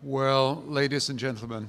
Well, ladies and gentlemen,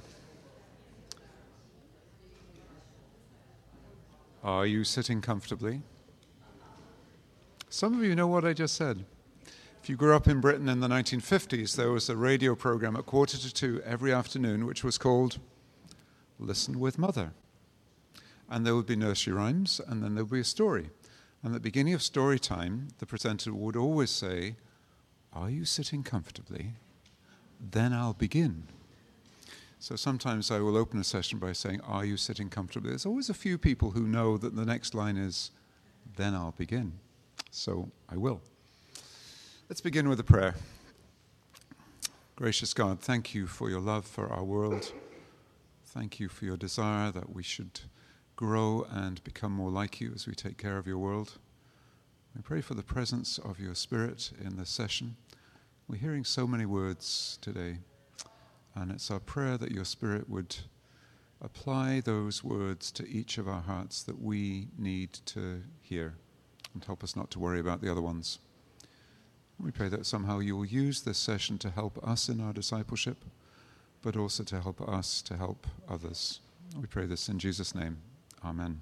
are you sitting comfortably? Some of you know what I just said. If you grew up in Britain in the 1950s, there was a radio program at 1:45 every afternoon which was called Listen with Mother. And there would be nursery rhymes, and then there would be a story. And at the beginning of story time, the presenter would always say, "Are you sitting comfortably? Then I'll begin." So sometimes I will open a session by saying, "Are you sitting comfortably?" There's always a few people who know that the next line is, "Then I'll begin." So I will. Let's begin with a prayer. Gracious God, thank you for your love for our world. Thank you for your desire that we should grow and become more like you as we take care of your world. We pray for the presence of your Spirit in this session. We're hearing so many words today, and it's our prayer that your Spirit would apply those words to each of our hearts that we need to hear, and help us not to worry about the other ones. We pray that somehow you will use this session to help us in our discipleship, but also to help us to help others. We pray this in Jesus' name. Amen.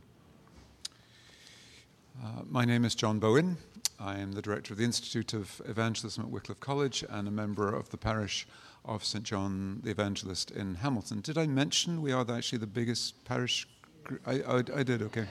My name is John Bowen. I am the director of the Institute of Evangelism at Wycliffe College and a member of the parish of St. John the Evangelist in Hamilton. Did I mention we are actually the biggest parish? I did, okay.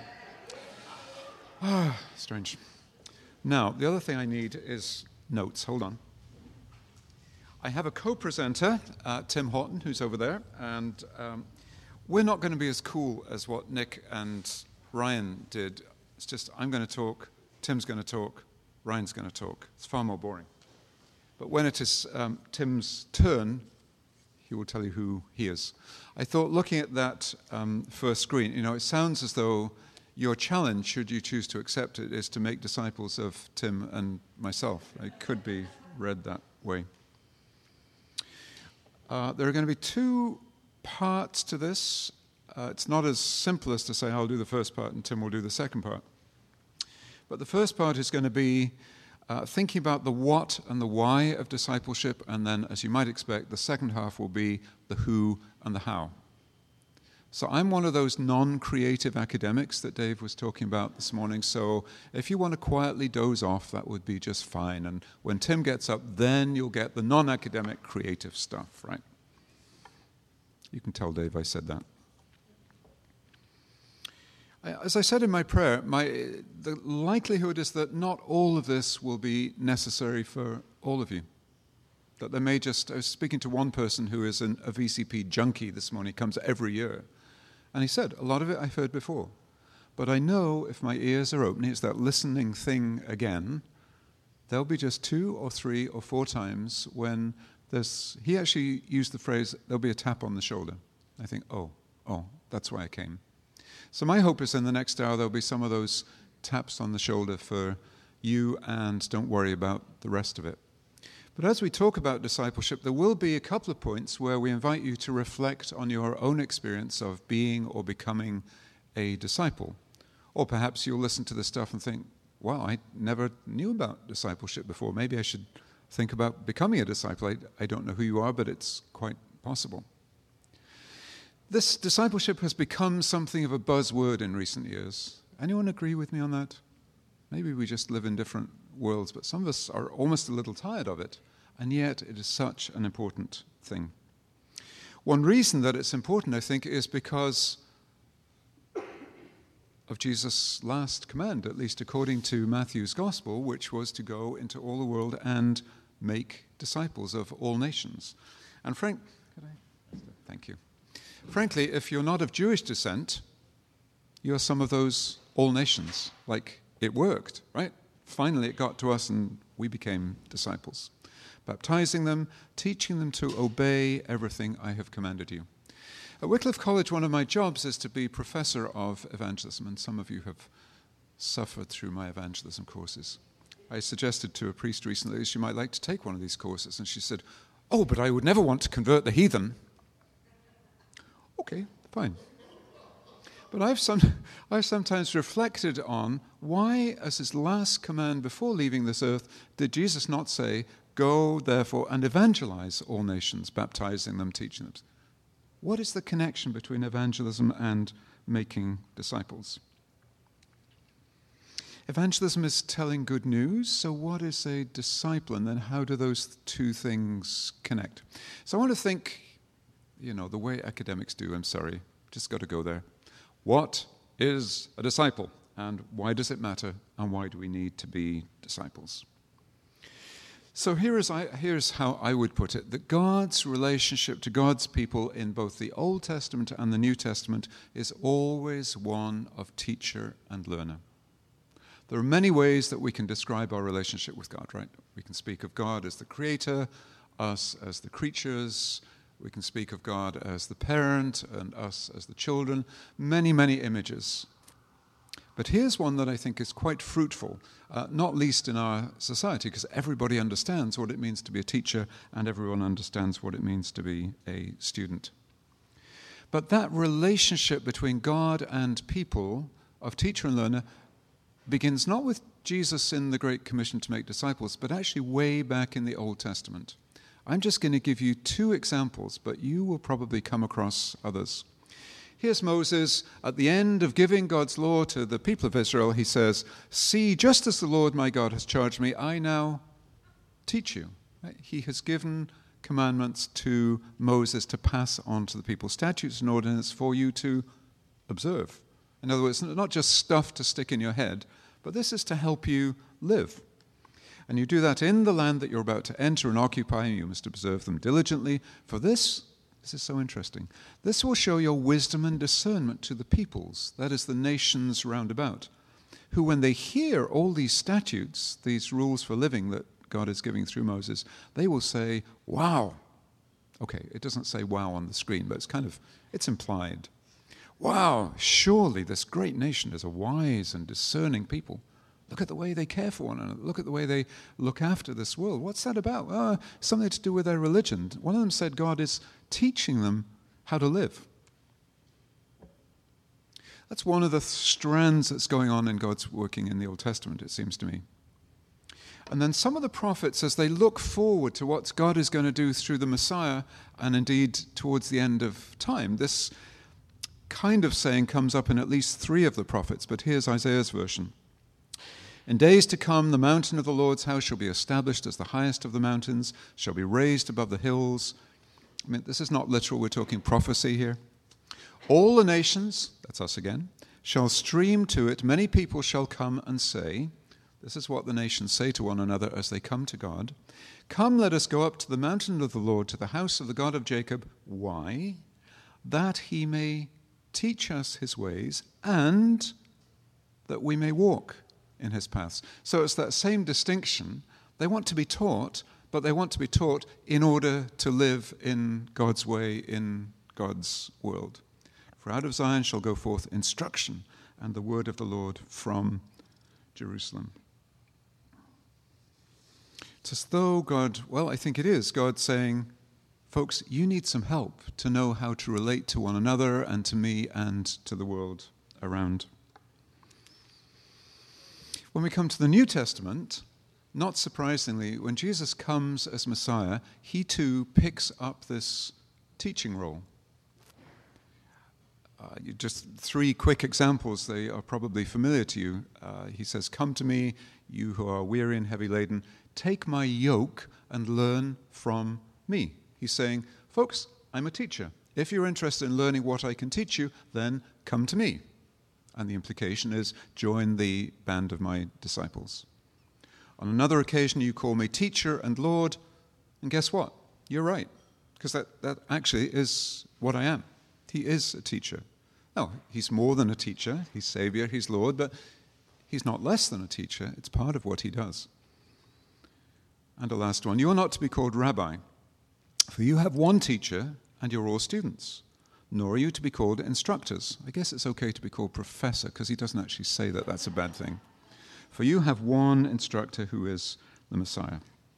Strange. Now, the other thing I need is notes. Hold on. I have a co-presenter, Tim Horton, who's over there, and we're not going to be as cool as what Nick and Ryan did. It's just I'm going to talk, Tim's going to talk, Ryan's going to talk. It's far more boring. But when it is Tim's turn, he will tell you who he is. I thought looking at that first screen, it sounds as though your challenge, should you choose to accept it, is to make disciples of Tim and myself. It could be read that way. There are going to be two parts to this. It's not as simple as to say I'll do the first part and Tim will do the second part. But the first part is going to be thinking about the what and the why of discipleship, and then, as you might expect, the second half will be the who and the how. So I'm one of those non-creative academics that Dave was talking about this morning, so if you want to quietly doze off, that would be just fine. And when Tim gets up, then you'll get the non-academic creative stuff, right? You can tell Dave I said that. As I said in my prayer, the likelihood is that not all of this will be necessary for all of you. That there may I was speaking to one person who is a VCP junkie this morning, comes every year. And he said, a lot of it I've heard before. But I know if my ears are open, it's that listening thing again, there'll be just 2 or 3 or 4 times when he actually used the phrase, there'll be a tap on the shoulder. I think, oh, that's why I came. So my hope is in the next hour there'll be some of those taps on the shoulder for you, and don't worry about the rest of it. But as we talk about discipleship, there will be a couple of points where we invite you to reflect on your own experience of being or becoming a disciple. Or perhaps you'll listen to this stuff and think, wow, I never knew about discipleship before. Maybe I should think about becoming a disciple. I don't know who you are, but it's quite possible. This discipleship has become something of a buzzword in recent years. Anyone agree with me on that? Maybe we just live in different worlds, but some of us are almost a little tired of it, and yet it is such an important thing. One reason that it's important, I think, is because of Jesus' last command, at least according to Matthew's Gospel, which was to go into all the world and make disciples of all nations. And thank you. Frankly, if you're not of Jewish descent, you're some of those all nations. Like, it worked, right? Finally, it got to us and we became disciples. Baptizing them, teaching them to obey everything I have commanded you. At Wycliffe College, one of my jobs is to be professor of evangelism, and some of you have suffered through my evangelism courses. I suggested to a priest recently that she might like to take one of these courses, and she said, "Oh, but I would never want to convert the heathen." Okay, fine. But I've sometimes reflected on why, as his last command before leaving this earth, did Jesus not say, Go, therefore, and evangelize all nations, baptizing them, teaching them. What is the connection between evangelism and making disciples? Evangelism is telling good news, so what is a disciple, and then how do those two things connect? So I want to think, the way academics do, I'm sorry, just got to go there. What is a disciple, and why does it matter, and why do we need to be disciples? So here's how I would put it, that God's relationship to God's people in both the Old Testament and the New Testament is always one of teacher and learner. There are many ways that we can describe our relationship with God, right? We can speak of God as the creator, us as the creatures. We can speak of God as the parent and us as the children. Many, many images. But here's one that I think is quite fruitful, not least in our society, because everybody understands what it means to be a teacher and everyone understands what it means to be a student. But that relationship between God and people, of teacher and learner, begins not with Jesus in the Great Commission to make disciples, but actually way back in the Old Testament. I'm just going to give you two examples, but you will probably come across others. Here's Moses. At the end of giving God's law to the people of Israel, he says, "See, just as the Lord my God has charged me, I now teach you." Right? He has given commandments to Moses to pass on to the people, statutes and ordinances for you to observe. In other words, not just stuff to stick in your head, but this is to help you live. And you do that in the land that you're about to enter and occupy, and you must observe them diligently. For this is so interesting, this will show your wisdom and discernment to the peoples, that is, the nations round about, who when they hear all these statutes, these rules for living that God is giving through Moses, they will say, wow. Okay, it doesn't say wow on the screen, but it's implied. Wow, surely this great nation is a wise and discerning people. Look at the way they care for one another. Look at the way they look after this world. What's that about? Something to do with their religion. One of them said God is teaching them how to live. That's one of the strands that's going on in God's working in the Old Testament, it seems to me. And then some of the prophets, as they look forward to what God is going to do through the Messiah, and indeed towards the end of time, this kind of saying comes up in at least 3 of the prophets, but here's Isaiah's version. In days to come, the mountain of the Lord's house shall be established as the highest of the mountains, shall be raised above the hills. I mean, this is not literal, we're talking prophecy here. All the nations, that's us again, shall stream to it. Many people shall come and say, this is what the nations say to one another as they come to God, "Come, let us go up to the mountain of the Lord, to the house of the God of Jacob." Why? That he may teach us his ways, and that we may walk in his paths. So it's that same distinction. They want to be taught, but they want to be taught in order to live in God's way, in God's world. For out of Zion shall go forth instruction and the word of the Lord from Jerusalem. It's as though God, I think it is, God saying, folks, you need some help to know how to relate to one another and to me and to the world around. When we come to the New Testament, not surprisingly, when Jesus comes as Messiah, he too picks up this teaching role. Just 3 quick examples, they are probably familiar to you. He says, "Come to me, you who are weary and heavy laden, take my yoke and learn from me." He's saying, folks, I'm a teacher. If you're interested in learning what I can teach you, then come to me. And the implication is, join the band of my disciples. On another occasion, you call me teacher and Lord, and guess what? You're right, because that actually is what I am. He is a teacher. No, he's more than a teacher. He's Savior, he's Lord, but he's not less than a teacher. It's part of what he does. And the last one, you are not to be called rabbi, for you have one teacher, and you're all students. Nor are you to be called instructors. I guess it's okay to be called professor, because he doesn't actually say that that's a bad thing. For you have one instructor who is the Messiah.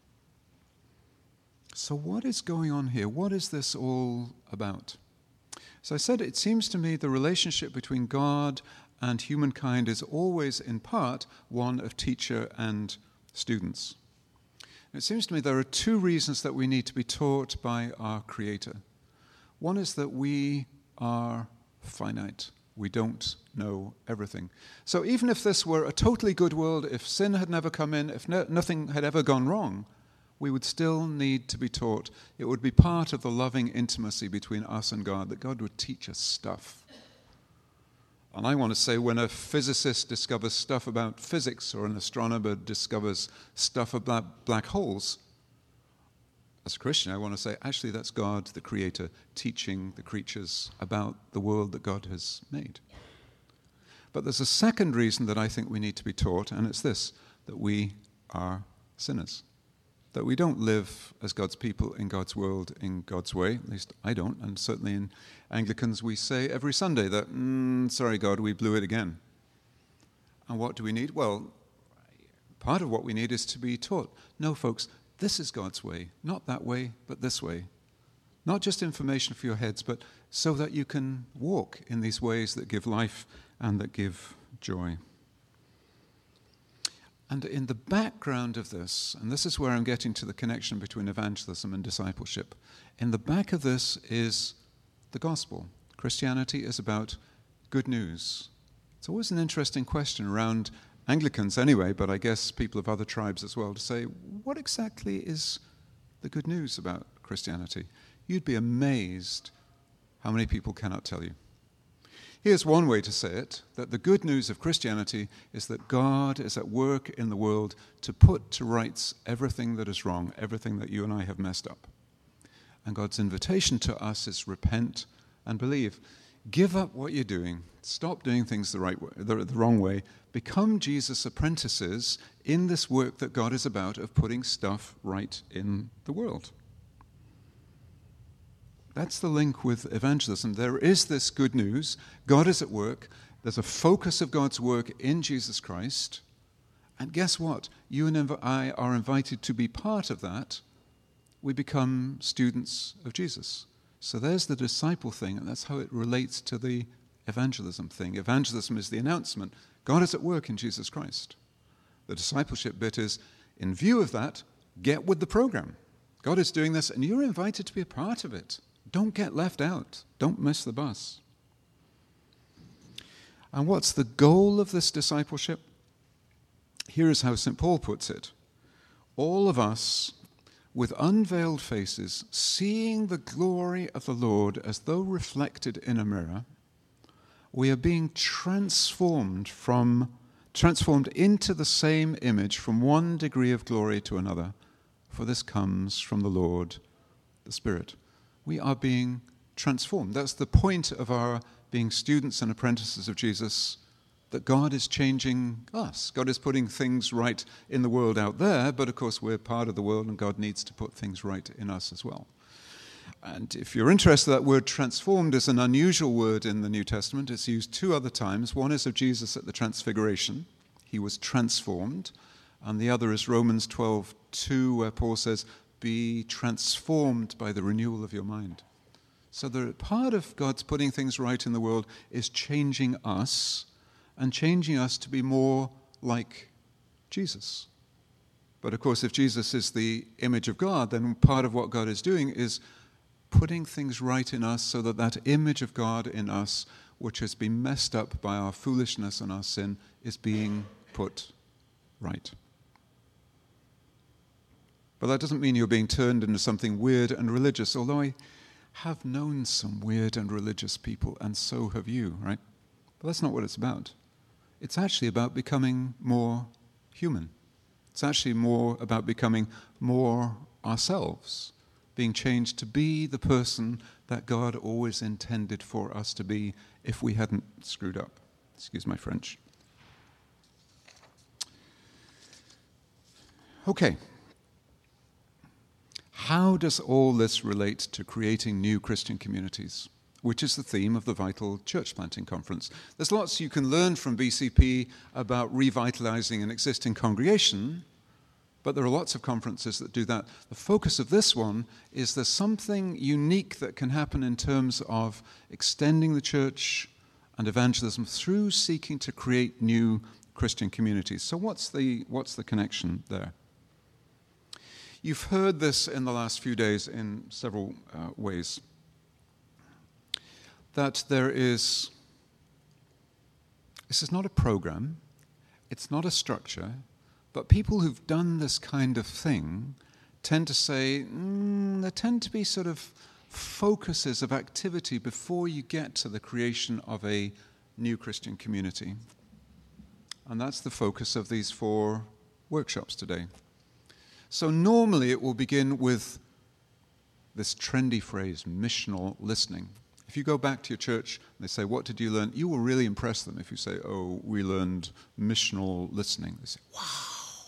So what is going on here? What is this all about? So I said, it seems to me the relationship between God and humankind is always in part one of teacher and students. It seems to me there are two reasons that we need to be taught by our Creator. One is that we are finite. We don't know everything. So even if this were a totally good world, if sin had never come in, if nothing had ever gone wrong, we would still need to be taught. It would be part of the loving intimacy between us and God, that God would teach us stuff. And I want to say, when a physicist discovers stuff about physics or an astronomer discovers stuff about black holes, as a Christian, I want to say, actually, that's God, the Creator, teaching the creatures about the world that God has made. But there's a second reason that I think we need to be taught, and it's this, that we are sinners. That we don't live as God's people in God's world in God's way. At least I don't, and certainly in Anglicans we say every Sunday that, sorry God, we blew it again. And what do we need? Well, part of what we need is to be taught. No, folks, this is God's way, not that way, but this way. Not just information for your heads, but so that you can walk in these ways that give life and that give joy. And in the background of this, and this is where I'm getting to the connection between evangelism and discipleship, in the back of this is the gospel. Christianity is about good news. It's always an interesting question around Anglicans anyway, but I guess people of other tribes as well, to say, what exactly is the good news about Christianity? You'd be amazed how many people cannot tell you. Here's one way to say it, that the good news of Christianity is that God is at work in the world to put to rights everything that is wrong, everything that you and I have messed up. And God's invitation to us is repent and believe. Give up what you're doing. Stop doing things the right way, the wrong way. Become Jesus' apprentices in this work that God is about of putting stuff right in the world. That's the link with evangelism. There is this good news. God is at work. There's a focus of God's work in Jesus Christ. And guess what? You and I are invited to be part of that. We become students of Jesus. So there's the disciple thing, and that's how it relates to the evangelism thing. Evangelism is the announcement. God is at work in Jesus Christ. The discipleship bit is, in view of that, get with the program. God is doing this, and you're invited to be a part of it. Don't get left out. Don't miss the bus. And what's the goal of this discipleship? Here is how St. Paul puts it. All of us, with unveiled faces, seeing the glory of the Lord as though reflected in a mirror, we are being transformed into the same image from one degree of glory to another, for this comes from the Lord, the Spirit. We are being transformed. That's the point of our being students and apprentices of Jesus, that God is changing us. God is putting things right in the world out there, but of course we're part of the world and God needs to put things right in us as well. And if you're interested, that word transformed is an unusual word in the New Testament. It's used two other times. One is of Jesus at the Transfiguration. He was transformed. And the other is Romans 12:2, where Paul says, be transformed by the renewal of your mind. So the part of God's putting things right in the world is changing us, and changing us to be more like Jesus. But of course, if Jesus is the image of God, then part of what God is doing is putting things right in us so that that image of God in us, which has been messed up by our foolishness and our sin, is being put right. But that doesn't mean you're being turned into something weird and religious, although I have known some weird and religious people, and so have you, right? But that's not what it's about. It's actually about becoming more human. It's actually more about becoming more ourselves, being changed to be the person that God always intended for us to be if we hadn't screwed up. Excuse my French. Okay. How does all this relate to creating new Christian communities, which is the theme of the Vital Church Planting Conference? There's lots you can learn from BCP about revitalizing an existing congregation, but there are lots of conferences that do that. The focus of this one is there's something unique that can happen in terms of extending the church and evangelism through seeking to create new Christian communities. So what's the connection there? You've heard this in the last few days in several ways. That this is not a program, it's not a structure, but people who've done this kind of thing tend to say, there tend to be sort of focuses of activity before you get to the creation of a new Christian community. And that's the focus of these 4 workshops today. So normally it will begin with this trendy phrase, missional listening. If you go back to your church and they say, what did you learn? You will really impress them if you say, oh, we learned missional listening. They say, wow.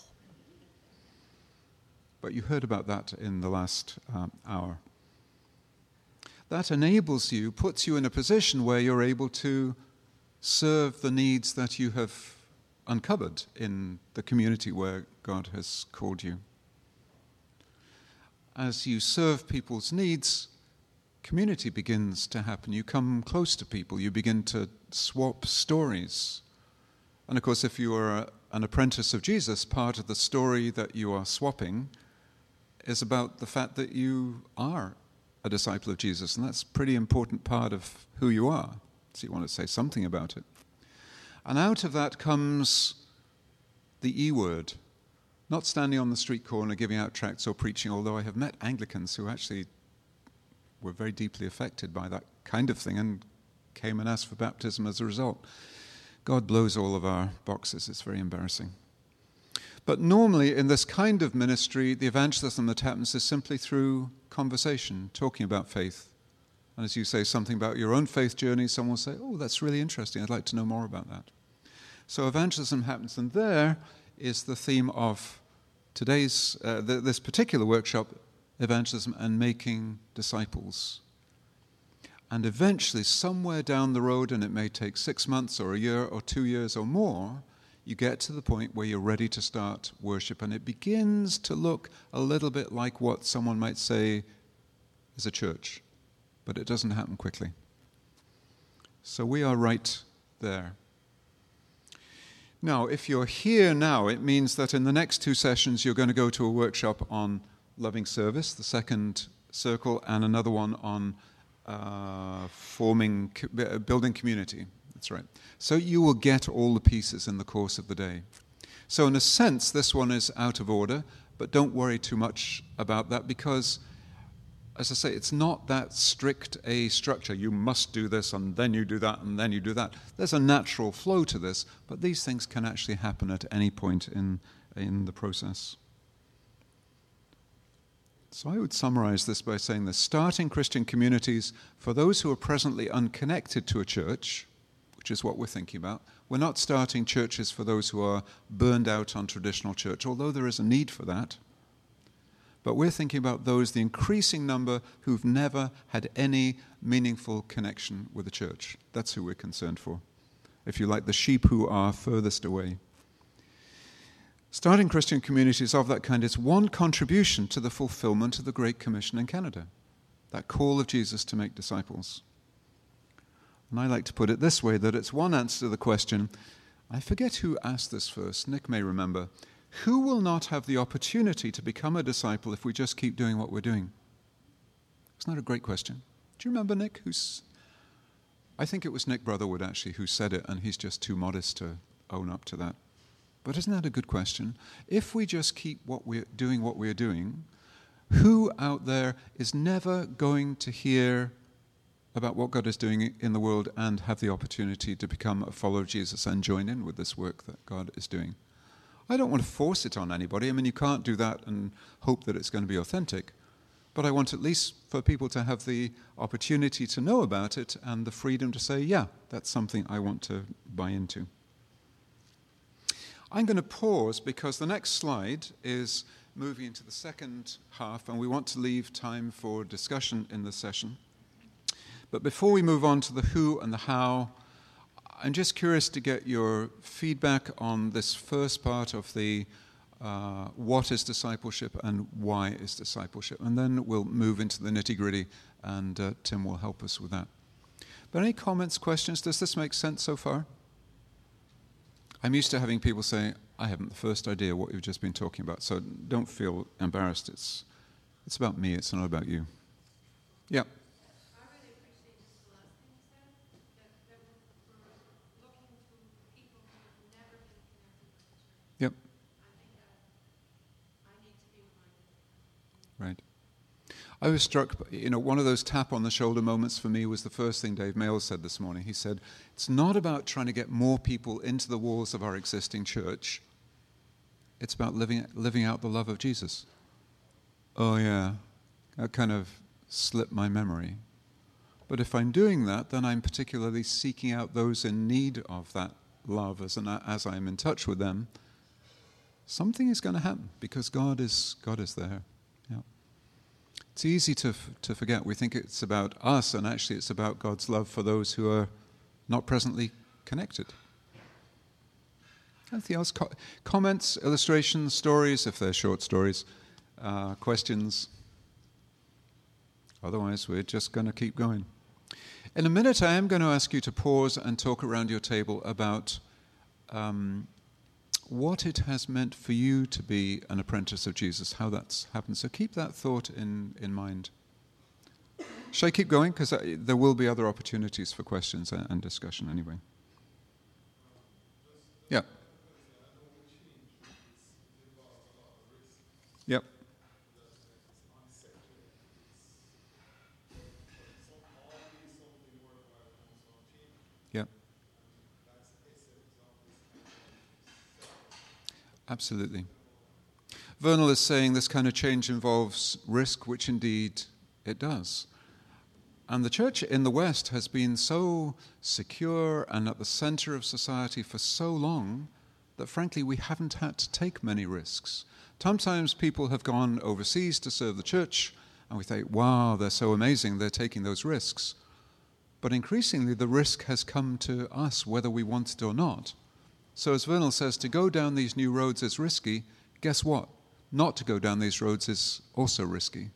But you heard about that in the last hour. That enables you, puts you in a position where you're able to serve the needs that you have uncovered in the community where God has called you. As you serve people's needs, community begins to happen. You come close to people. You begin to swap stories. And of course, if you are an apprentice of Jesus, part of the story that you are swapping is about the fact that you are a disciple of Jesus. And that's a pretty important part of who you are. So you want to say something about it. And out of that comes the E word. Not standing on the street corner giving out tracts or preaching, although I have met Anglicans who actually were very deeply affected by that kind of thing and came and asked for baptism as a result. God blows all of our boxes. It's very embarrassing. But normally in this kind of ministry, the evangelism that happens is simply through conversation, talking about faith. And as you say something about your own faith journey, someone will say, oh, that's really interesting. I'd like to know more about that. So evangelism happens, and there is the theme of today's, this particular workshop, evangelism and making disciples. And eventually, somewhere down the road, and it may take 6 months or a year or 2 years or more, you get to the point where you're ready to start worship, and it begins to look a little bit like what someone might say is a church, but it doesn't happen quickly. So we are right there. Now, if you're here now, it means that in the next 2 sessions you're going to go to a workshop on loving service, the second circle, and another one on building community. That's right. So you will get all the pieces in the course of the day. So in a sense, this one is out of order, but don't worry too much about that because, as I say, it's not that strict a structure. You must do this, and then you do that, and then you do that. There's a natural flow to this, but these things can actually happen at any point in the process. So I would summarize this by saying this: starting Christian communities for those who are presently unconnected to a church, which is what we're thinking about. We're not starting churches for those who are burned out on traditional church, although there is a need for that. But we're thinking about those, the increasing number, who've never had any meaningful connection with the church. That's who we're concerned for. If you like, the sheep who are furthest away. Starting Christian communities of that kind is one contribution to the fulfillment of the Great Commission in Canada, that call of Jesus to make disciples. And I like to put it this way, that it's one answer to the question, I forget who asked this first, Nick may remember, who will not have the opportunity to become a disciple if we just keep doing what we're doing? Isn't that a great question? Do you remember Nick? I think it was Nick Brotherwood actually who said it, and he's just too modest to own up to that. But isn't that a good question? If we just keep what we're doing, who out there is never going to hear about what God is doing in the world and have the opportunity to become a follower of Jesus and join in with this work that God is doing? I don't want to force it on anybody. I mean, you can't do that and hope that it's going to be authentic. But I want at least for people to have the opportunity to know about it and the freedom to say, yeah, that's something I want to buy into. I'm going to pause because the next slide is moving into the second half, and we want to leave time for discussion in this session. But before we move on to the who and the how, I'm just curious to get your feedback on this first part of the what is discipleship and why is discipleship. And then we'll move into the nitty-gritty, and Tim will help us with that. But any comments, questions? Does this make sense so far? I'm used to having people say, I haven't the first idea what you've just been talking about, so don't feel embarrassed. It's about me, it's not about you. Yeah. I really appreciate just the last thing you said, that we're looking to people who have never been connected with the church. Yep. I think that I need to be reminded. Right. I was struck, one of those tap on the shoulder moments for me was the first thing Dave Mail said this morning. He said, it's not about trying to get more people into the walls of our existing church. It's about living out the love of Jesus. Oh yeah, that kind of slipped my memory. But if I'm doing that, then I'm particularly seeking out those in need of that love as I'm in touch with them. Something is going to happen because God is there. Yeah. It's easy to forget. We think it's about us, and actually it's about God's love for those who are not presently connected. Anything else? Comments, illustrations, stories, if they're short stories, questions? Otherwise, we're just going to keep going. In a minute, I am going to ask you to pause and talk around your table about what it has meant for you to be an apprentice of Jesus, how that's happened. So keep that thought in mind. Shall I keep going? Because there will be other opportunities for questions and discussion anyway. Yeah. Yep. Yep. Absolutely. Vernal is saying this kind of change involves risk, which indeed it does. And the church in the West has been so secure and at the center of society for so long that frankly we haven't had to take many risks. Sometimes people have gone overseas to serve the church and we think, wow, they're so amazing, they're taking those risks. But increasingly the risk has come to us whether we want it or not. So as Vernal says, to go down these new roads is risky. Guess what? Not to go down these roads is also risky.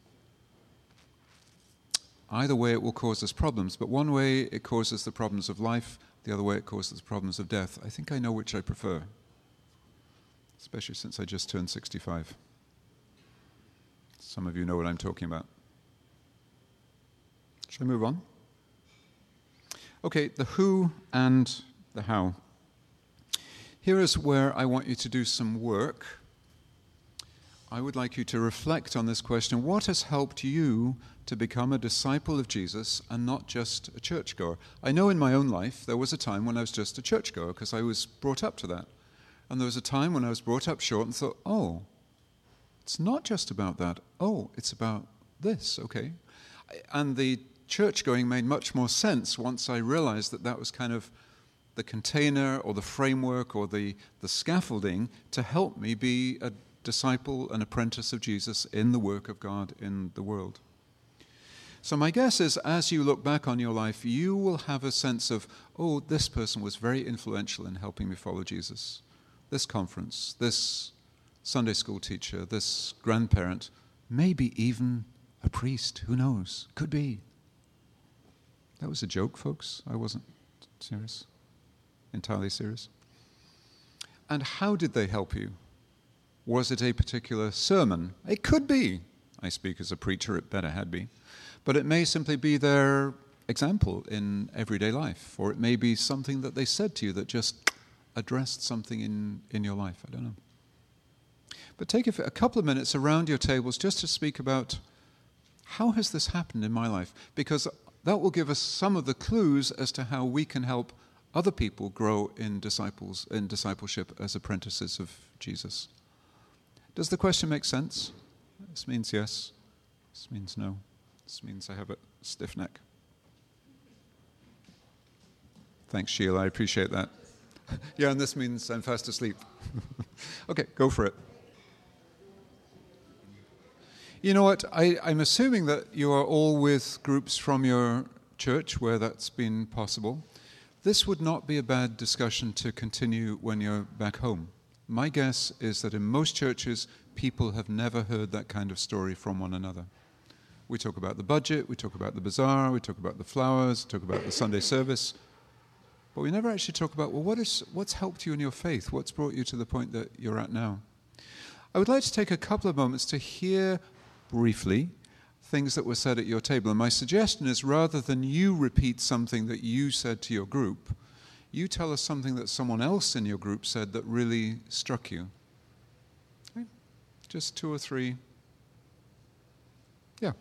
Either way it will cause us problems, but one way it causes the problems of life, the other way it causes the problems of death. I think I know which I prefer, especially since I just turned 65. Some of you know what I'm talking about. Shall I move on? Okay, the who and the how. Here is where I want you to do some work. I would like you to reflect on this question. What has helped you to become a disciple of Jesus and not just a churchgoer? I know in my own life there was a time when I was just a churchgoer because I was brought up to that. And there was a time when I was brought up short and thought, oh, it's not just about that. Oh, it's about this, okay. And the church-going made much more sense once I realized that that was kind of the container or the framework or the scaffolding to help me be a disciple, an apprentice of Jesus in the work of God in the world. So my guess is as you look back on your life, you will have a sense of, oh, this person was very influential in helping me follow Jesus. This conference, this Sunday school teacher, this grandparent, maybe even a priest, who knows? Could be. That was a joke, folks. I wasn't serious, entirely serious. And how did they help you? Was it a particular sermon? It could be. I speak as a preacher, it better had been. But it may simply be their example in everyday life, or it may be something that they said to you that just addressed something in your life. I don't know. But take a couple of minutes around your tables just to speak about how has this happened in my life? Because that will give us some of the clues as to how we can help other people grow in discipleship as apprentices of Jesus. Does the question make sense? This means yes. This means no. This means I have a stiff neck. Thanks, Sheila. I appreciate that. Yeah, and this means I'm fast asleep. Okay, go for it. You know what? I'm assuming that you are all with groups from your church where that's been possible. This would not be a bad discussion to continue when you're back home. My guess is that in most churches, people have never heard that kind of story from one another. We talk about the budget, we talk about the bazaar, we talk about the flowers, we talk about the Sunday service. But we never actually talk about, well, what's helped you in your faith? What's brought you to the point that you're at now? I would like to take a couple of moments to hear briefly things that were said at your table. And my suggestion is, rather than you repeat something that you said to your group, you tell us something that someone else in your group said that really struck you. Okay? Just 2 or 3. Yeah.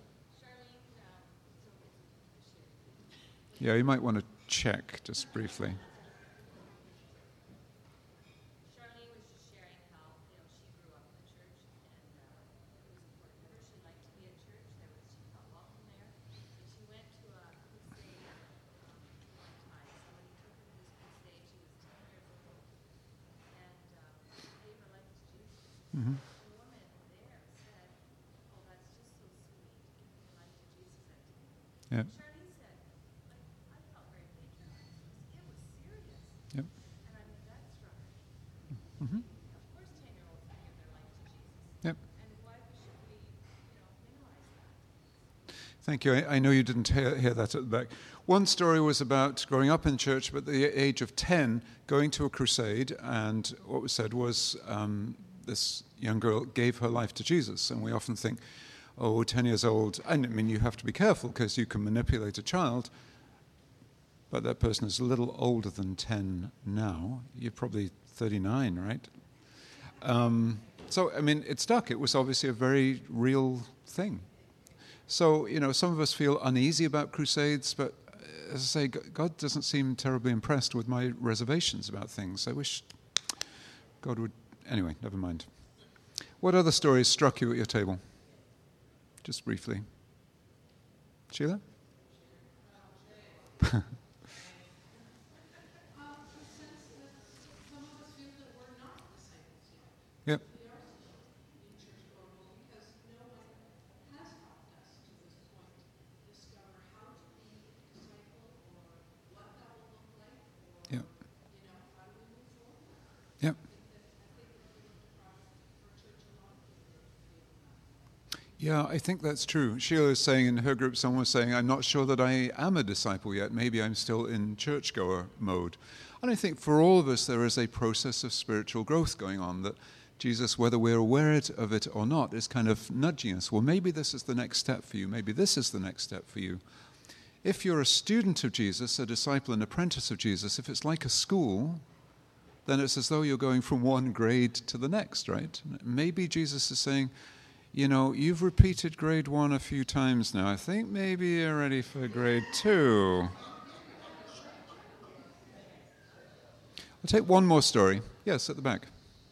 Yeah, you might want to check just briefly. Charlene was just sharing how, she grew up in the church, and it was important to her. She liked to be at church. She felt welcome there. And she went to a crusade one time. Somebody took her to this crusade. She was 10 years old, and gave her life to Jesus. Mm-hmm. The woman there said, "Oh, that's just so sweet, giving your life to Jesus at 10." Yeah. Charlene said, I felt very patronized. It was serious. Yep. And I mean, that struck me. Mm-hmm. Of course 10-year-olds can give their life to Jesus. Yep. And why should we, minimize that? Thank you. I know you didn't hear that at the back. One story was about growing up in church, but at the age of 10, going to a crusade, and what was said was this young girl gave her life to Jesus. And we often think, 10 years old, I mean, you have to be careful because you can manipulate a child, but that person is a little older than 10 now. You're probably 39, right? So, I mean, it stuck. It was obviously a very real thing. So, some of us feel uneasy about crusades, but as I say, God doesn't seem terribly impressed with my reservations about things. I wish God would... Anyway, never mind. What other stories struck you at your table? Just briefly. Sheila? Yep. Yep. Yep. Yeah, I think that's true. Sheila is saying in her group, someone was saying, I'm not sure that I am a disciple yet. Maybe I'm still in churchgoer mode. And I think for all of us, there is a process of spiritual growth going on that Jesus, whether we're aware of it or not, is kind of nudging us. Well, maybe this is the next step for you. Maybe this is the next step for you. If you're a student of Jesus, a disciple, an apprentice of Jesus, if it's like a school, then it's as though you're going from one grade to the next, right? Maybe Jesus is saying, you've repeated grade 1 a few times now. I think maybe you're ready for grade 2. I'll take one more story. Yes, at the back.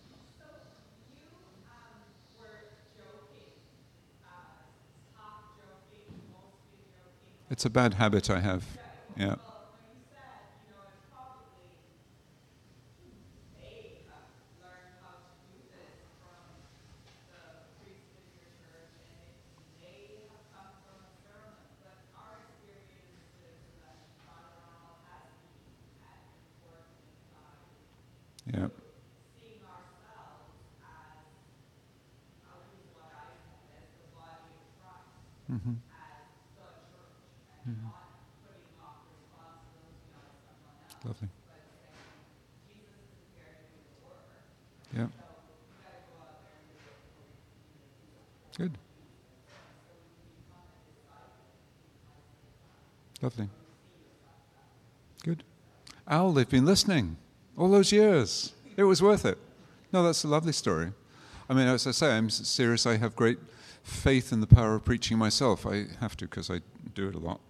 It's a bad habit I have. Yeah. Yeah. Mm-hmm. Mm-hmm. Lovely. Yeah. Good. Lovely. Good. Al, they've been listening all those years. It was worth it. No, that's a lovely story. I mean, as I say, I'm serious. I have great faith in the power of preaching myself. I have to because I do it a lot.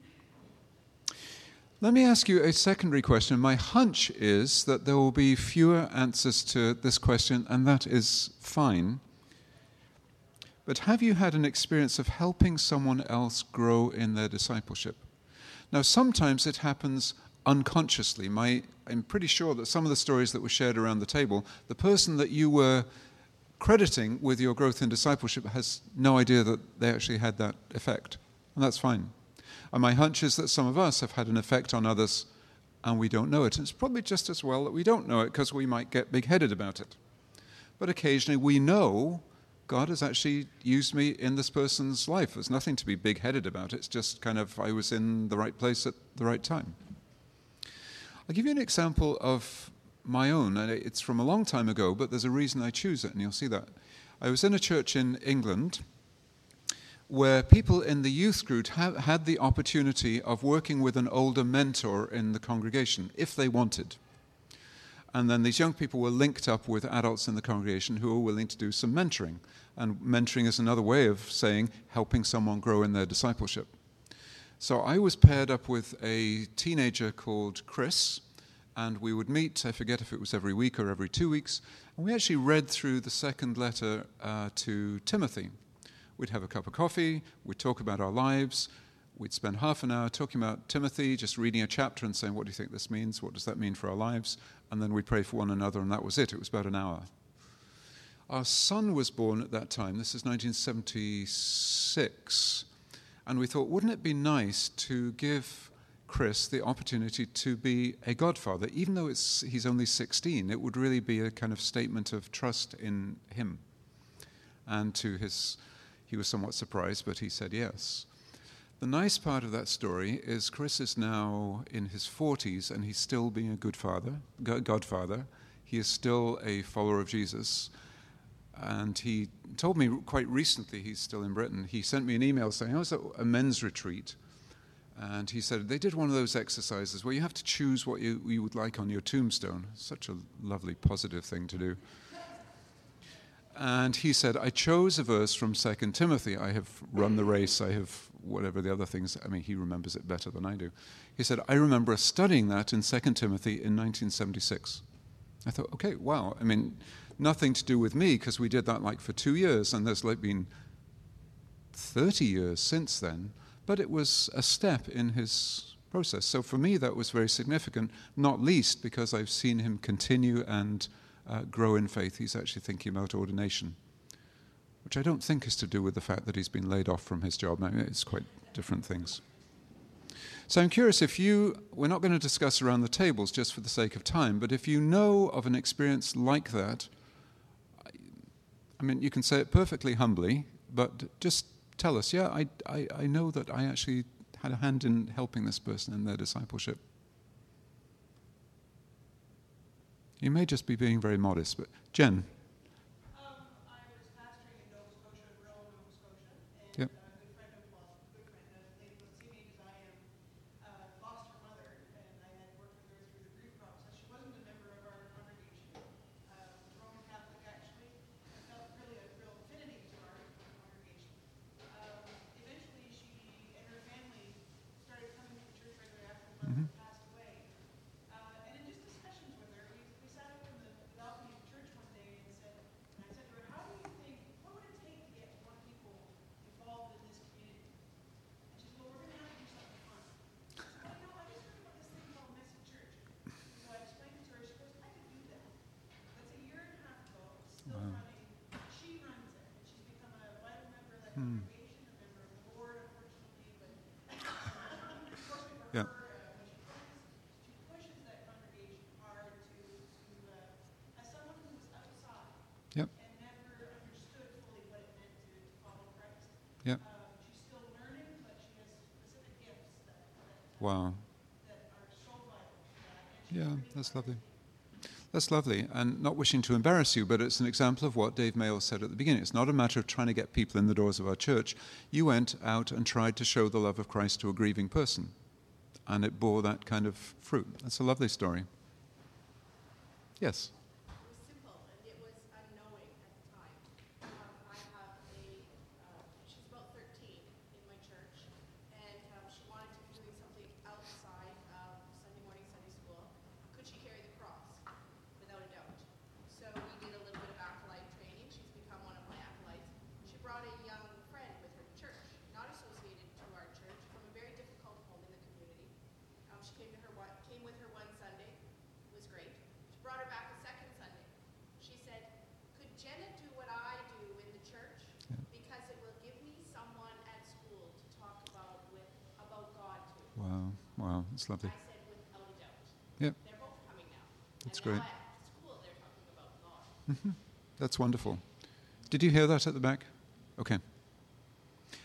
Let me ask you a secondary question. My hunch is that there will be fewer answers to this question, and that is fine. But have you had an experience of helping someone else grow in their discipleship? Now, sometimes it happens unconsciously. I'm pretty sure that some of the stories that were shared around the table, the person that you were crediting with your growth in discipleship has no idea that they actually had that effect. And that's fine. And my hunch is that some of us have had an effect on others and we don't know it. And it's probably just as well that we don't know it because we might get big-headed about it. But occasionally we know God has actually used me in this person's life. There's nothing to be big-headed about. It's just kind of I was in the right place at the right time. I'll give you an example of my own, and it's from a long time ago, but there's a reason I choose it, and you'll see that. I was in a church in England where people in the youth group had the opportunity of working with an older mentor in the congregation, if they wanted. And then these young people were linked up with adults in the congregation who were willing to do some mentoring. And mentoring is another way of saying helping someone grow in their discipleship. So I was paired up with a teenager called Chris, and we would meet, I forget if it was every week or every 2 weeks, and we actually read through the second letter to Timothy. We'd have a cup of coffee, we'd talk about our lives, we'd spend half an hour talking about Timothy, just reading a chapter and saying, what do you think this means? What does that mean for our lives? And then we'd pray for one another, and that was it. It was about an hour. Our son was born at that time. This is 1976. And we thought, wouldn't it be nice to give Chris the opportunity to be a godfather? Even though he's only 16, it would really be a kind of statement of trust in him. And he was somewhat surprised, but he said yes. The nice part of that story is Chris is now in his 40s, and he's still being a good godfather. He is still a follower of Jesus. And he told me quite recently, he's still in Britain, he sent me an email saying, I was at a men's retreat. And he said, they did one of those exercises where you have to choose what you would like on your tombstone. Such a lovely, positive thing to do. And he said, I chose a verse from 2 Timothy. I have run the race. I have whatever the other things. I mean, he remembers it better than I do. He said, I remember studying that in 2 Timothy in 1976. I thought, okay, wow. I mean, nothing to do with me because we did that like for 2 years, and there's like been 30 years since then. But it was a step in his process. So for me, that was very significant, not least because I've seen him continue and grow in faith. He's actually thinking about ordination, which I don't think is to do with the fact that he's been laid off from his job. I mean, it's quite different things. So I'm curious we're not going to discuss around the tables just for the sake of time, but if you know of an experience like that, I mean, you can say it perfectly humbly, but just tell us, yeah, I know that I actually had a hand in helping this person in their discipleship. You may just be being very modest, but Jen. I was pastoring in Nova Scotia, rural Nova Scotia, and Yep. a good friend of a lady was senior as I am, lost her mother, and I had worked with her through the grief process. She wasn't a member of our congregation, Roman Catholic actually. I felt really a real affinity to our congregation. Eventually, she and her family started coming to church regularly after her mother passed away. And in just discussions with her, we sat up in the balcony of church one day and I said to her, how do you think, what would it take to get more people involved in this community? And she said, well, we're going to have to do something fun. I said, well, I just heard about this thing called Messy Church. So I explained it to her. She goes, I could do that. That's a year and a half ago. It's still running. She runs it. And she's become a vital member of that congregation, a member of the board, unfortunately. But unfortunately for Yeah. her, she pushes that congregation hard to as someone who was outside Yep. and never understood fully what it meant to follow Christ. Yep. She's still learning, but she has specific gifts Wow. that are so vital to that. And she's Yeah, really that's learning. lovely. That's lovely. And not wishing to embarrass you, but it's an example of what Dave Mayle said at the beginning. It's not a matter of trying to get people in the doors of our church. You went out and tried to show the love of Christ to a grieving person, and it bore that kind of fruit. That's a lovely story. Yes. It was simple and it was unknowing at the time. I have she's about 13 in my church, and she wanted to be doing something outside of Sunday morning Sunday school. Could she carry the cross? Without a doubt. So we did a little bit of acolyte training. She's become one of my acolytes. She brought a young friend with her to church, not associated to our church, from a very difficult home in the community. She came with her one Sunday. It was great. She brought her back a second Sunday. She said, could Jenna do what I do in the church? Because it will give me someone at school to talk about God to. Wow. That's lovely. I said, without a doubt. Yep. They're both coming now. That's and great. Now at school, they're talking about God. That's wonderful. Did you hear that at the back? Okay.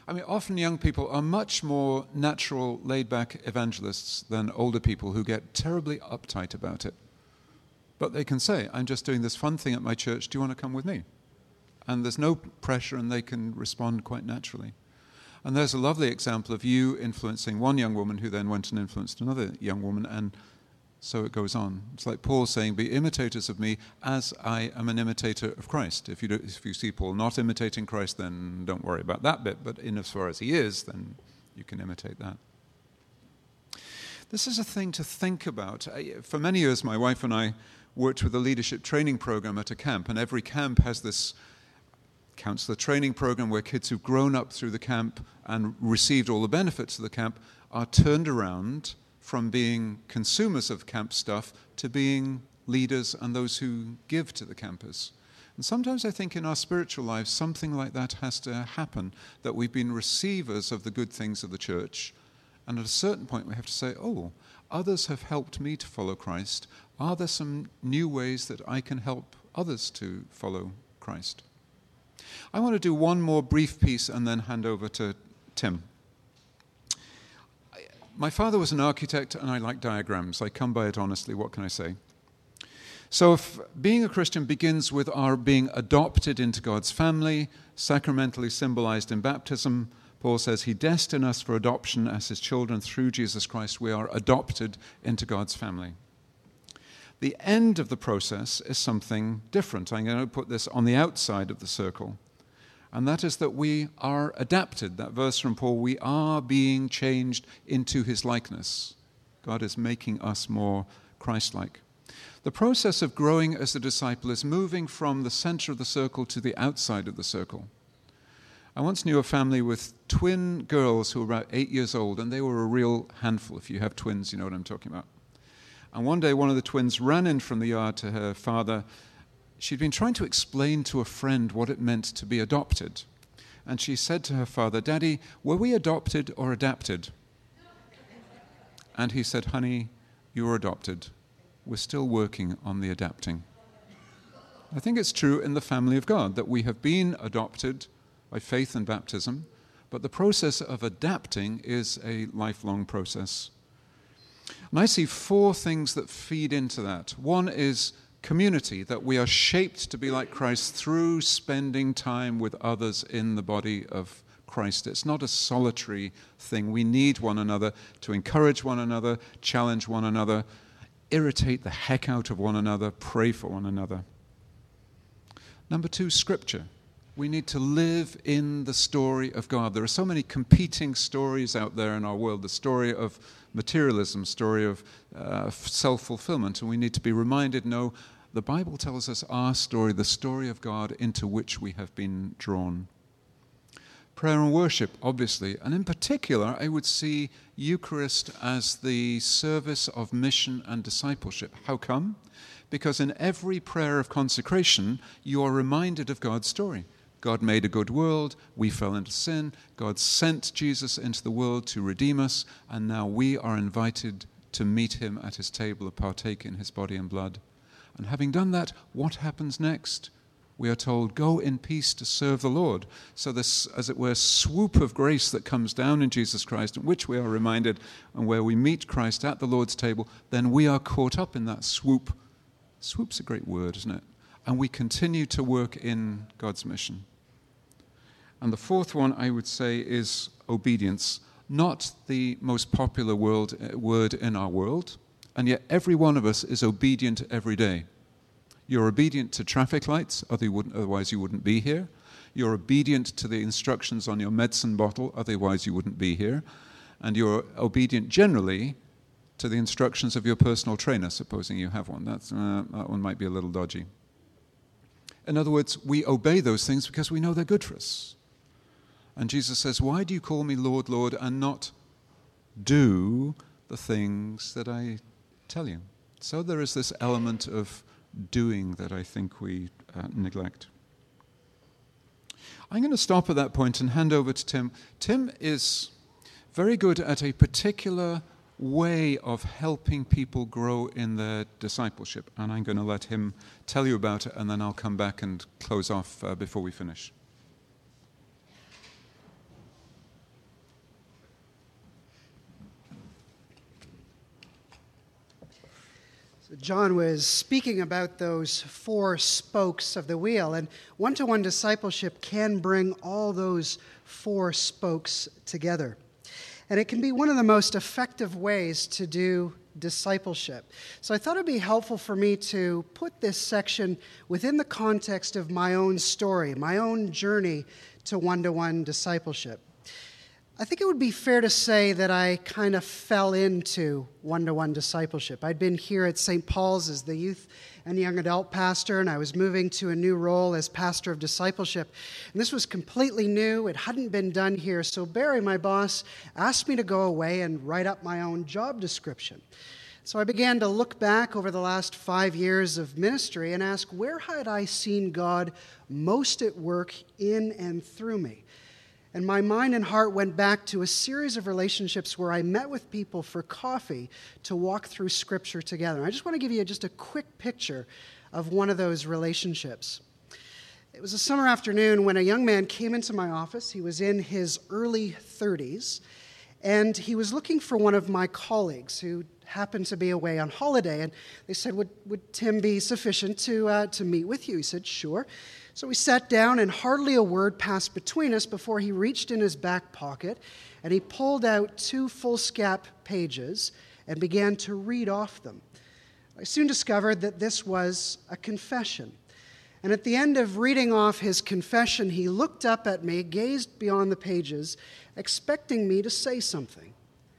I mean, often young people are much more natural, laid-back evangelists than older people who get terribly uptight about it. But they can say, I'm just doing this fun thing at my church, do you want to come with me? And there's no pressure, and they can respond quite naturally. And there's a lovely example of you influencing one young woman who then went and influenced another young woman, and so it goes on. It's like Paul saying, be imitators of me as I am an imitator of Christ. If you see Paul not imitating Christ, then don't worry about that bit. But in as far as he is, then you can imitate that. This is a thing to think about. For many years, my wife and I worked with a leadership training program at a camp, and every camp has this counselor training program where kids who've grown up through the camp and received all the benefits of the camp are turned around from being consumers of camp stuff to being leaders and those who give to the campus. And sometimes I think in our spiritual lives something like that has to happen, that we've been receivers of the good things of the church, and at a certain point we have to say, oh, others have helped me to follow Christ. Are there some new ways that I can help others to follow Christ? I want to do one more brief piece and then hand over to Tim. My father was an architect, and I like diagrams. I come by it honestly. What can I say? So if being a Christian begins with our being adopted into God's family, sacramentally symbolized in baptism, Paul says he destined us for adoption as his children through Jesus Christ. We are adopted into God's family. The end of the process is something different. I'm going to put this on the outside of the circle. And that is that we are adapted. That verse from Paul, we are being changed into his likeness. God is making us more Christ-like. The process of growing as a disciple is moving from the center of the circle to the outside of the circle. I once knew a family with twin girls who were about 8 years old, and they were a real handful. If you have twins, you know what I'm talking about. And one day, one of the twins ran in from the yard to her father. She'd been trying to explain to a friend what it meant to be adopted. And she said to her father, Daddy, were we adopted or adapted? And he said, honey, you were adopted. We're still working on the adapting. I think it's true in the family of God that we have been adopted by faith and baptism, but the process of adapting is a lifelong process. And I see 4 things that feed into that. One is community, that we are shaped to be like Christ through spending time with others in the body of Christ. It's not a solitary thing. We need one another to encourage one another, challenge one another, irritate the heck out of one another, pray for one another. Number 2, Scripture. We need to live in the story of God. There are so many competing stories out there in our world. The story of materialism, story of self-fulfillment. And we need to be reminded, no, the Bible tells us our story, the story of God into which we have been drawn. Prayer and worship, obviously. And in particular, I would see Eucharist as the service of mission and discipleship. How come? Because in every prayer of consecration, you are reminded of God's story. God made a good world, we fell into sin, God sent Jesus into the world to redeem us, and now we are invited to meet him at his table and partake in his body and blood. And having done that, what happens next? We are told, go in peace to serve the Lord. So this, as it were, swoop of grace that comes down in Jesus Christ, in which we are reminded, and where we meet Christ at the Lord's table, then we are caught up in that swoop. Swoop's a great word, isn't it? And we continue to work in God's mission. And the 4th one, I would say, is obedience. Not the most popular word in our world, and yet every one of us is obedient every day. You're obedient to traffic lights, otherwise you wouldn't be here. You're obedient to the instructions on your medicine bottle, otherwise you wouldn't be here. And you're obedient generally to the instructions of your personal trainer, supposing you have one. That one might be a little dodgy. In other words, we obey those things because we know they're good for us. And Jesus says, why do you call me Lord, Lord, and not do the things that I tell you? So there is this element of doing that I think we neglect. I'm going to stop at that point and hand over to Tim. Tim is very good at a particular way of helping people grow in their discipleship, and I'm going to let him tell you about it, and then I'll come back and close off before we finish. John was speaking about those four spokes of the wheel, and one-to-one discipleship can bring all those four spokes together. And it can be one of the most effective ways to do discipleship. So I thought it'd be helpful for me to put this section within the context of my own story, my own journey to one-to-one discipleship. I think it would be fair to say that I kind of fell into one-to-one discipleship. I'd been here at St. Paul's as the youth and young adult pastor, and I was moving to a new role as pastor of discipleship. And this was completely new. It hadn't been done here. So Barry, my boss, asked me to go away and write up my own job description. So I began to look back over the last 5 years of ministry and ask, where had I seen God most at work in and through me? And my mind and heart went back to a series of relationships where I met with people for coffee to walk through Scripture together. I just want to give you just a quick picture of one of those relationships. It was a summer afternoon when a young man came into my office. He was in his early 30s, and he was looking for one of my colleagues who happened to be away on holiday. And they said, would Tim be sufficient to meet with you? He said, sure. So we sat down, and hardly a word passed between us before he reached in his back pocket, and he pulled out 2 foolscap pages and began to read off them. I soon discovered that this was a confession. And at the end of reading off his confession, he looked up at me, gazed beyond the pages, expecting me to say something.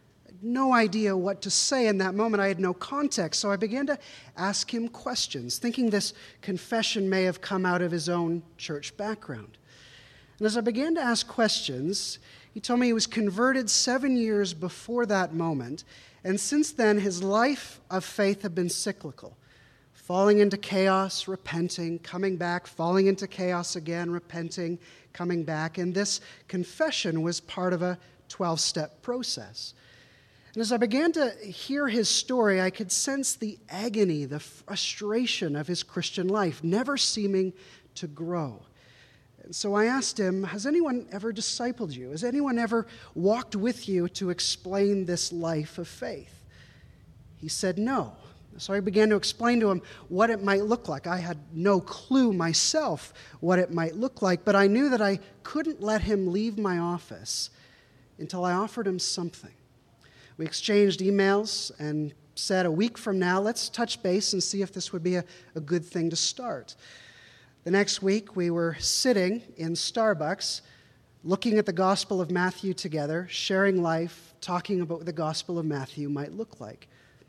No idea what to say in that moment. I had no context, so I began to ask him questions, thinking this confession may have come out of his own church background. And as I began to ask questions, he told me he was converted 7 years before that moment, and since then his life of faith had been cyclical, falling into chaos, repenting, coming back, falling into chaos again, repenting, coming back, and this confession was part of a 12-step process. And as I began to hear his story, I could sense the agony, the frustration of his Christian life, never seeming to grow. And so I asked him, has anyone ever discipled you? Has anyone ever walked with you to explain this life of faith? He said no. So I began to explain to him what it might look like. I had no clue myself what it might look like, but I knew that I couldn't let him leave my office until I offered him something. We exchanged emails and said a week from now, let's touch base and see if this would be a good thing to start. The next week, we were sitting in Starbucks, looking at the Gospel of Matthew together, sharing life, talking about what the Gospel of Matthew might look like.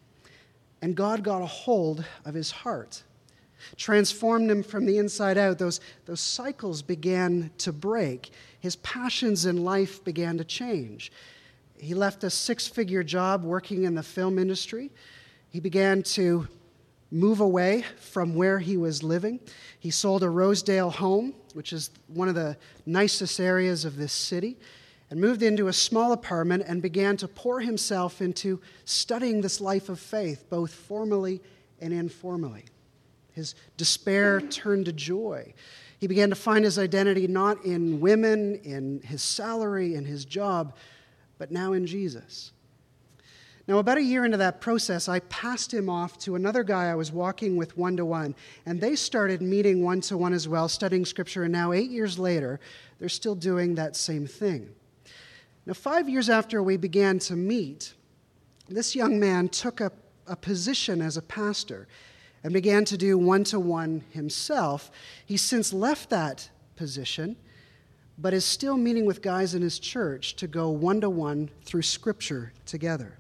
And God got a hold of his heart, transformed him from the inside out. Those cycles began to break. His passions in life began to change. He left a 6-figure job working in the film industry. He began to move away from where he was living. He sold a Rosedale home, which is one of the nicest areas of this city, and moved into a small apartment and began to pour himself into studying this life of faith, both formally and informally. His despair turned to joy. He began to find his identity not in women, in his salary, in his job, but now in Jesus. Now, about a year into that process, I passed him off to another guy I was walking with one-to-one, and they started meeting one-to-one as well, studying Scripture, and now 8 years later, they're still doing that same thing. Now, 5 years after we began to meet, this young man took a position as a pastor and began to do one-to-one himself. He's since left that position, but is still meeting with guys in his church to go one-to-one through Scripture together.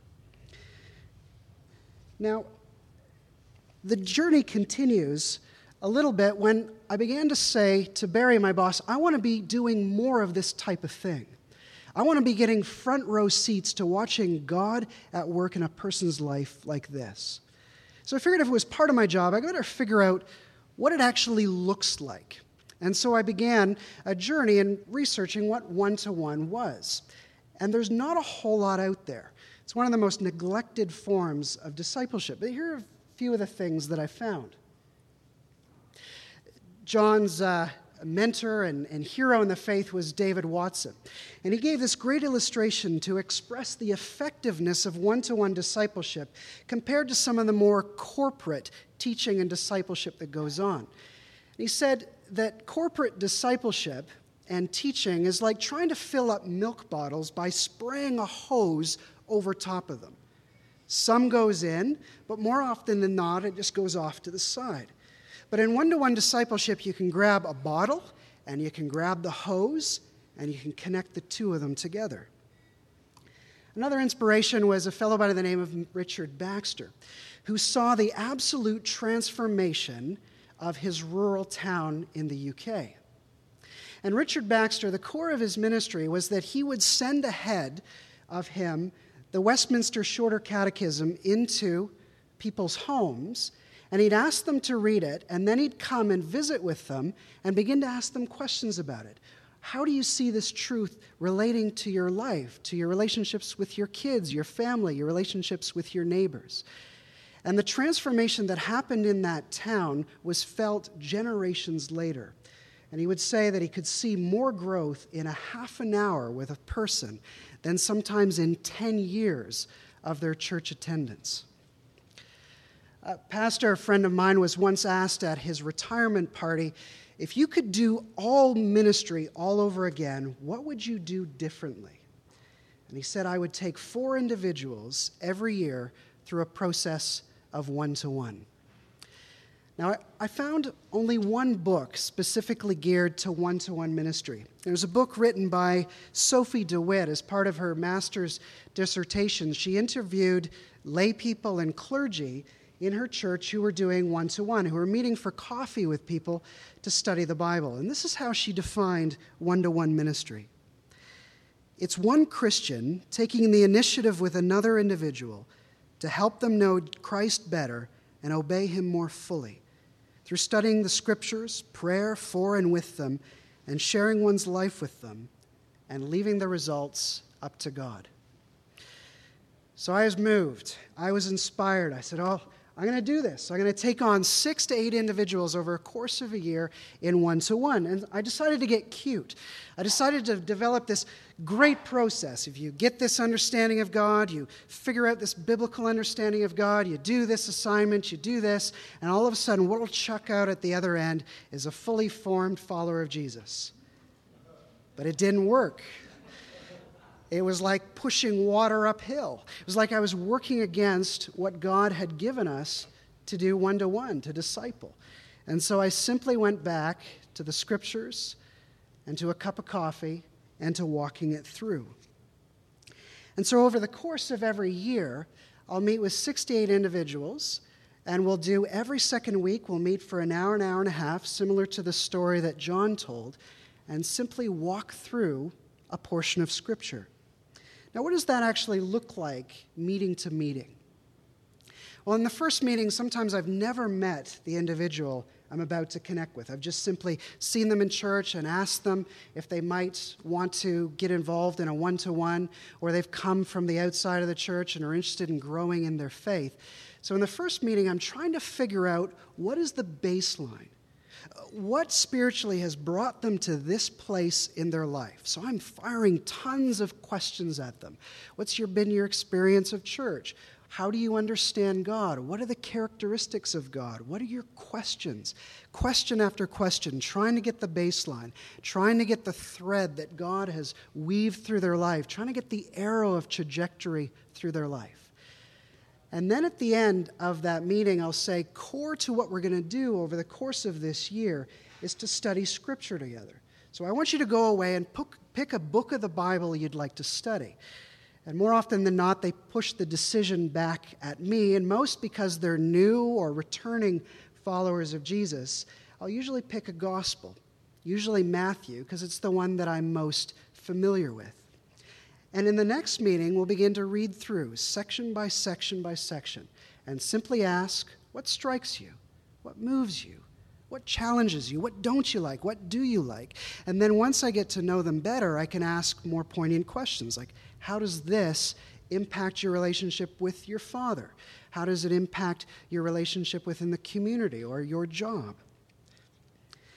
Now, the journey continues a little bit when I began to say to Barry, my boss, I want to be doing more of this type of thing. I want to be getting front row seats to watching God at work in a person's life like this. So I figured if it was part of my job, I got to figure out what it actually looks like. And so I began a journey in researching what one-to-one was. And there's not a whole lot out there. It's one of the most neglected forms of discipleship. But here are a few of the things that I found. John's mentor and hero in the faith was David Watson. And he gave this great illustration to express the effectiveness of one-to-one discipleship compared to some of the more corporate teaching and discipleship that goes on. He said that corporate discipleship and teaching is like trying to fill up milk bottles by spraying a hose over top of them. Some goes in, but more often than not, it just goes off to the side. But in one-to-one discipleship, you can grab a bottle, and you can grab the hose, and you can connect the two of them together. Another inspiration was a fellow by the name of Richard Baxter, who saw the absolute transformation of his rural town in the UK. And Richard Baxter, the core of his ministry was that he would send ahead of him the Westminster Shorter Catechism into people's homes, and he'd ask them to read it, and then he'd come and visit with them and begin to ask them questions about it. How do you see this truth relating to your life, to your relationships with your kids, your family, your relationships with your neighbors? And the transformation that happened in that town was felt generations later. And he would say that he could see more growth in a half an hour with a person than sometimes in 10 years of their church attendance. A pastor, a friend of mine, was once asked at his retirement party, if you could do all ministry all over again, what would you do differently? And he said, I would take 4 individuals every year through a process of one-to-one. Now, I found only one book specifically geared to one-to-one ministry. There's a book written by Sophie DeWitt as part of her master's dissertation. She interviewed lay people and clergy in her church who were doing one-to-one, who were meeting for coffee with people to study the Bible. And this is how she defined one-to-one ministry. It's one Christian taking the initiative with another individual to help them know Christ better and obey him more fully, through studying the Scriptures, prayer for and with them, and sharing one's life with them, and leaving the results up to God. So I was moved. I was inspired. I said, I'm going to do this. I'm going to take on 6 to 8 individuals over a course of a year in one-to-one. And I decided to get cute. I decided to develop this great process. If you get this understanding of God, you figure out this biblical understanding of God, you do this assignment, you do this, and all of a sudden what will chuck out at the other end is a fully formed follower of Jesus. But it didn't work. It was like pushing water uphill. It was like I was working against what God had given us to do one-to-one, to disciple. And so I simply went back to the Scriptures and to a cup of coffee and to walking it through. And so over the course of every year, I'll meet with 68 individuals, and we'll do every second week, we'll meet for an hour and a half, similar to the story that John told, and simply walk through a portion of Scripture. Now, what does that actually look like, meeting to meeting? Well, in the first meeting, sometimes I've never met the individual I'm about to connect with. I've just simply seen them in church and asked them if they might want to get involved in a one-to-one, or they've come from the outside of the church and are interested in growing in their faith. So in the first meeting, I'm trying to figure out what is the baseline. What spiritually has brought them to this place in their life? So I'm firing tons of questions at them. What's been your experience of church? How do you understand God? What are the characteristics of God? What are your questions? Question after question, trying to get the baseline, trying to get the thread that God has weaved through their life, trying to get the arrow of trajectory through their life. And then at the end of that meeting, I'll say, core to what we're going to do over the course of this year is to study Scripture together. So I want you to go away and pick a book of the Bible you'd like to study. And more often than not, they push the decision back at me, and most because they're new or returning followers of Jesus, I'll usually pick a gospel, usually Matthew, because it's the one that I'm most familiar with. And in the next meeting, we'll begin to read through section by section by section and simply ask, what strikes you? What moves you? What challenges you? What don't you like? What do you like? And then once I get to know them better, I can ask more poignant questions like, how does this impact your relationship with your father? How does it impact your relationship within the community or your job?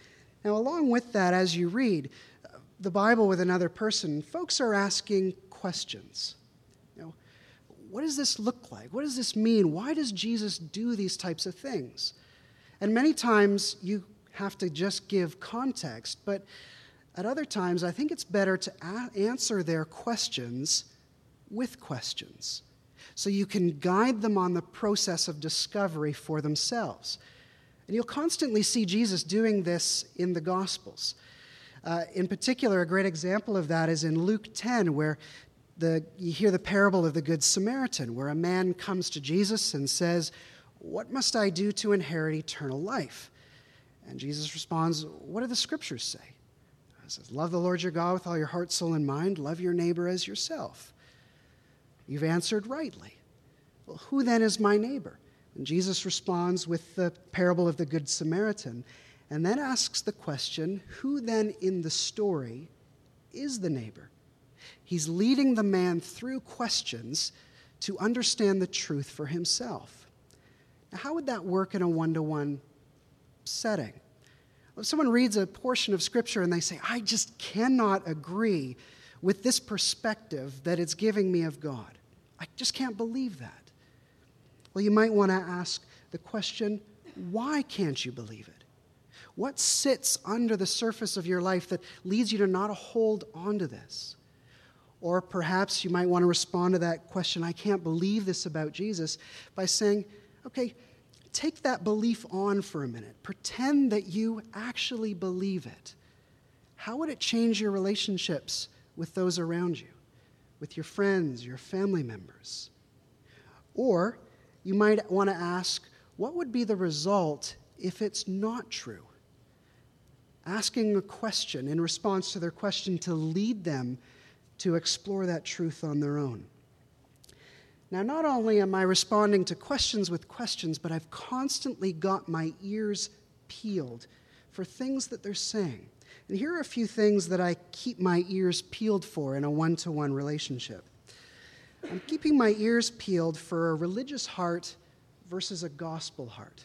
Now, along with that, as you read the Bible with another person, folks are asking questions. What does this look like? What does this mean? Why does Jesus do these types of things? And many times you have to just give context, but at other times I think it's better to answer their questions with questions, so you can guide them on the process of discovery for themselves. And you'll constantly see Jesus doing this in the Gospels. In particular, a great example of that is in Luke 10, where you hear the parable of the Good Samaritan, where a man comes to Jesus and says, "What must I do to inherit eternal life?" And Jesus responds, "What do the Scriptures say?" He says, "Love the Lord your God with all your heart, soul, and mind. Love your neighbor as yourself." You've answered rightly. Well, who then is my neighbor? And Jesus responds with the parable of the Good Samaritan, and then asks the question, who then in the story is the neighbor? He's leading the man through questions to understand the truth for himself. Now, how would that work in a one-to-one setting? If someone reads a portion of Scripture and they say, "I just cannot agree with this perspective that it's giving me of God. I just can't believe that." Well, you might want to ask the question, why can't you believe it? What sits under the surface of your life that leads you to not hold on to this? Or perhaps you might want to respond to that question, "I can't believe this about Jesus," by saying, okay, take that belief on for a minute. Pretend that you actually believe it. How would it change your relationships with those around you, with your friends, your family members? Or you might want to ask, what would be the result if it's not true? Asking a question in response to their question to lead them to explore that truth on their own. Now, not only am I responding to questions with questions, but I've constantly got my ears peeled for things that they're saying. And here are a few things that I keep my ears peeled for in a one-to-one relationship. I'm keeping my ears peeled for a religious heart versus a gospel heart.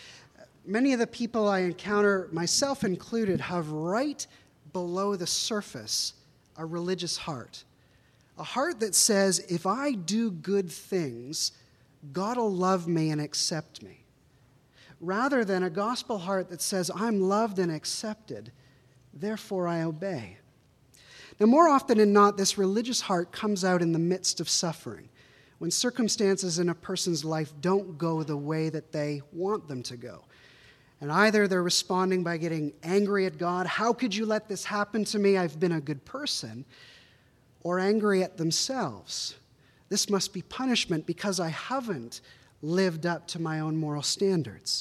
Many of the people I encounter, myself included, have right below the surface a religious heart. A heart that says, if I do good things, God will love me and accept me. Rather than a gospel heart that says, I'm loved and accepted, therefore I obey. Now, more often than not, this religious heart comes out in the midst of suffering, when circumstances in a person's life don't go the way that they want them to go. And either they're responding by getting angry at God, how could you let this happen to me? I've been a good person. Or angry at themselves. This must be punishment because I haven't lived up to my own moral standards.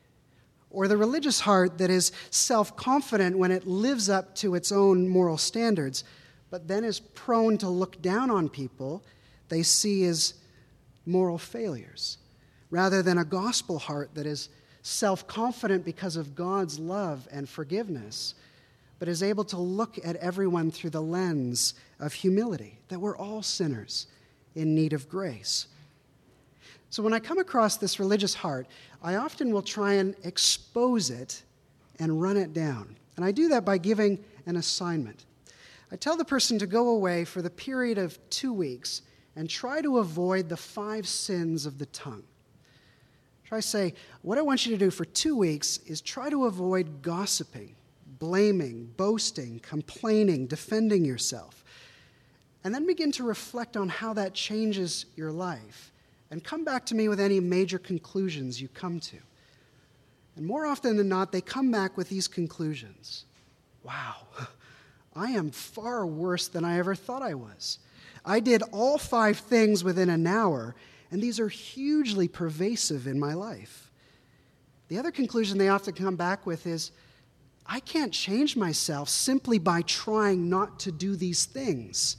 Or the religious heart that is self-confident when it lives up to its own moral standards, but then is prone to look down on people they see as moral failures, rather than a gospel heart that is self-confident because of God's love and forgiveness, but is able to look at everyone through the lens of humility, that we're all sinners in need of grace. So when I come across this religious heart, I often will try and expose it and run it down. And I do that by giving an assignment. I tell the person to go away for the period of 2 weeks and try to avoid the 5 sins of the tongue. Try to say, what I want you to do for 2 weeks is try to avoid gossiping, blaming, boasting, complaining, defending yourself. And then begin to reflect on how that changes your life. And come back to me with any major conclusions you come to. And more often than not, they come back with these conclusions. Wow, I am far worse than I ever thought I was. I did all 5 things within an hour, and these are hugely pervasive in my life. The other conclusion they often come back with is, I can't change myself simply by trying not to do these things.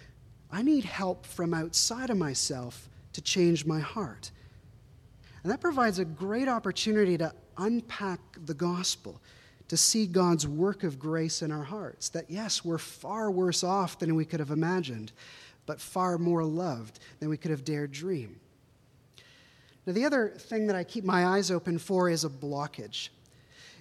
I need help from outside of myself to change my heart. And that provides a great opportunity to unpack the gospel, to see God's work of grace in our hearts. That yes, we're far worse off than we could have imagined, but far more loved than we could have dared dream. Now, the other thing that I keep my eyes open for is a blockage.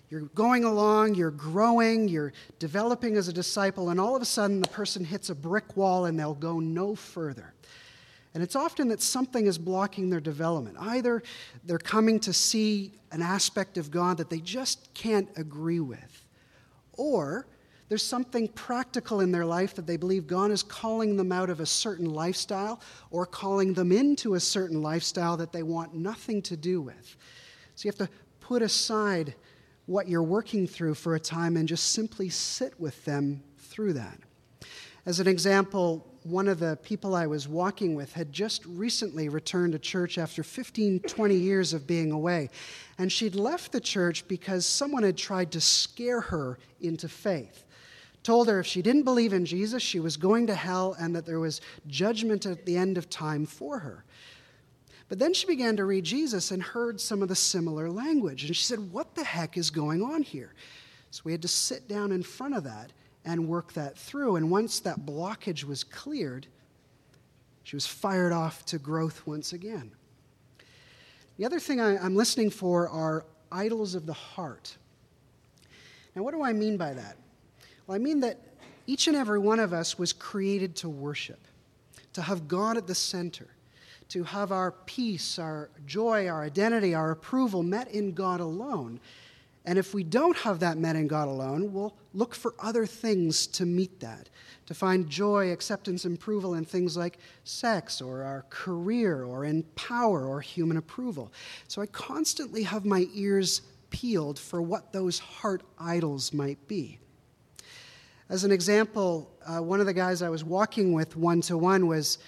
you're going along, you're growing, you're developing as a disciple, and all of a sudden the person hits a brick wall and they'll go no further. And it's often that something is blocking their development. Either they're coming to see an aspect of God that they just can't agree with, or there's something practical in their life that they believe God is calling them out of a certain lifestyle or calling them into a certain lifestyle that they want nothing to do with. So you have to put aside what you're working through for a time and just simply sit with them through that. As an example, one of the people I was walking with had just recently returned to church after 15, 20 years of being away. And she'd left the church because someone had tried to scare her into faith. Told her if she didn't believe in Jesus, she was going to hell and that there was judgment at the end of time for her. But then she began to read Jesus and heard some of the similar language. And she said, what the heck is going on here? So we had to sit down in front of that and work that through. And once that blockage was cleared, she was fired off to growth once again. The other thing I'm listening for are idols of the heart. Now, what do I mean by that? Well, I mean that each and every one of us was created to worship, to have God at the center, to have our peace, our joy, our identity, our approval met in God alone. And if we don't have that met in God alone, we'll look for other things to meet that, to find joy, acceptance, and approval in things like sex or our career or in power or human approval. So I constantly have my ears peeled for what those heart idols might be. As an example, one of the guys I was walking with one-to-one was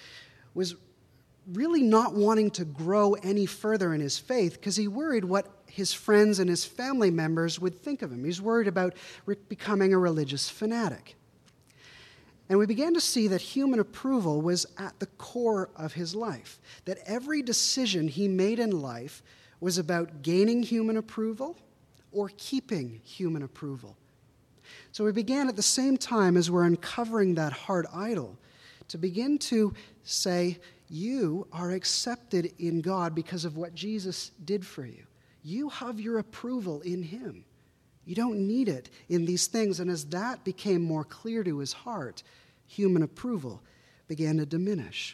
really not wanting to grow any further in his faith because he worried what his friends and his family members would think of him. He's worried about becoming a religious fanatic. And we began to see that human approval was at the core of his life, that every decision he made in life was about gaining human approval or keeping human approval. So we began at the same time as we're uncovering that heart idol to begin to say, you are accepted in God because of what Jesus did for you. You have your approval in him. You don't need it in these things. And as that became more clear to his heart, human approval began to diminish.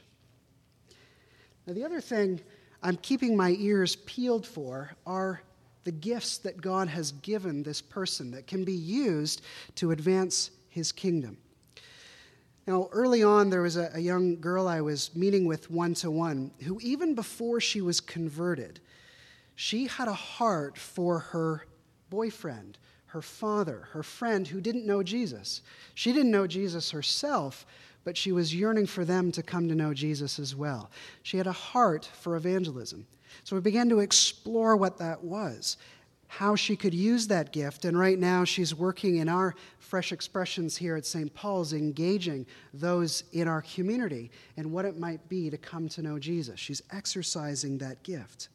Now, the other thing I'm keeping my ears peeled for are the gifts that God has given this person that can be used to advance his kingdom. Now, early on, there was a young girl I was meeting with one-to-one who, even before she was converted, she had a heart for her boyfriend, her father, her friend who didn't know Jesus. She didn't know Jesus herself, but she was yearning for them to come to know Jesus as well. She had a heart for evangelism. So we began to explore what that was, how she could use that gift. And right now she's working in our Fresh Expressions here at St. Paul's, engaging those in our community and what it might be to come to know Jesus. She's exercising that gift.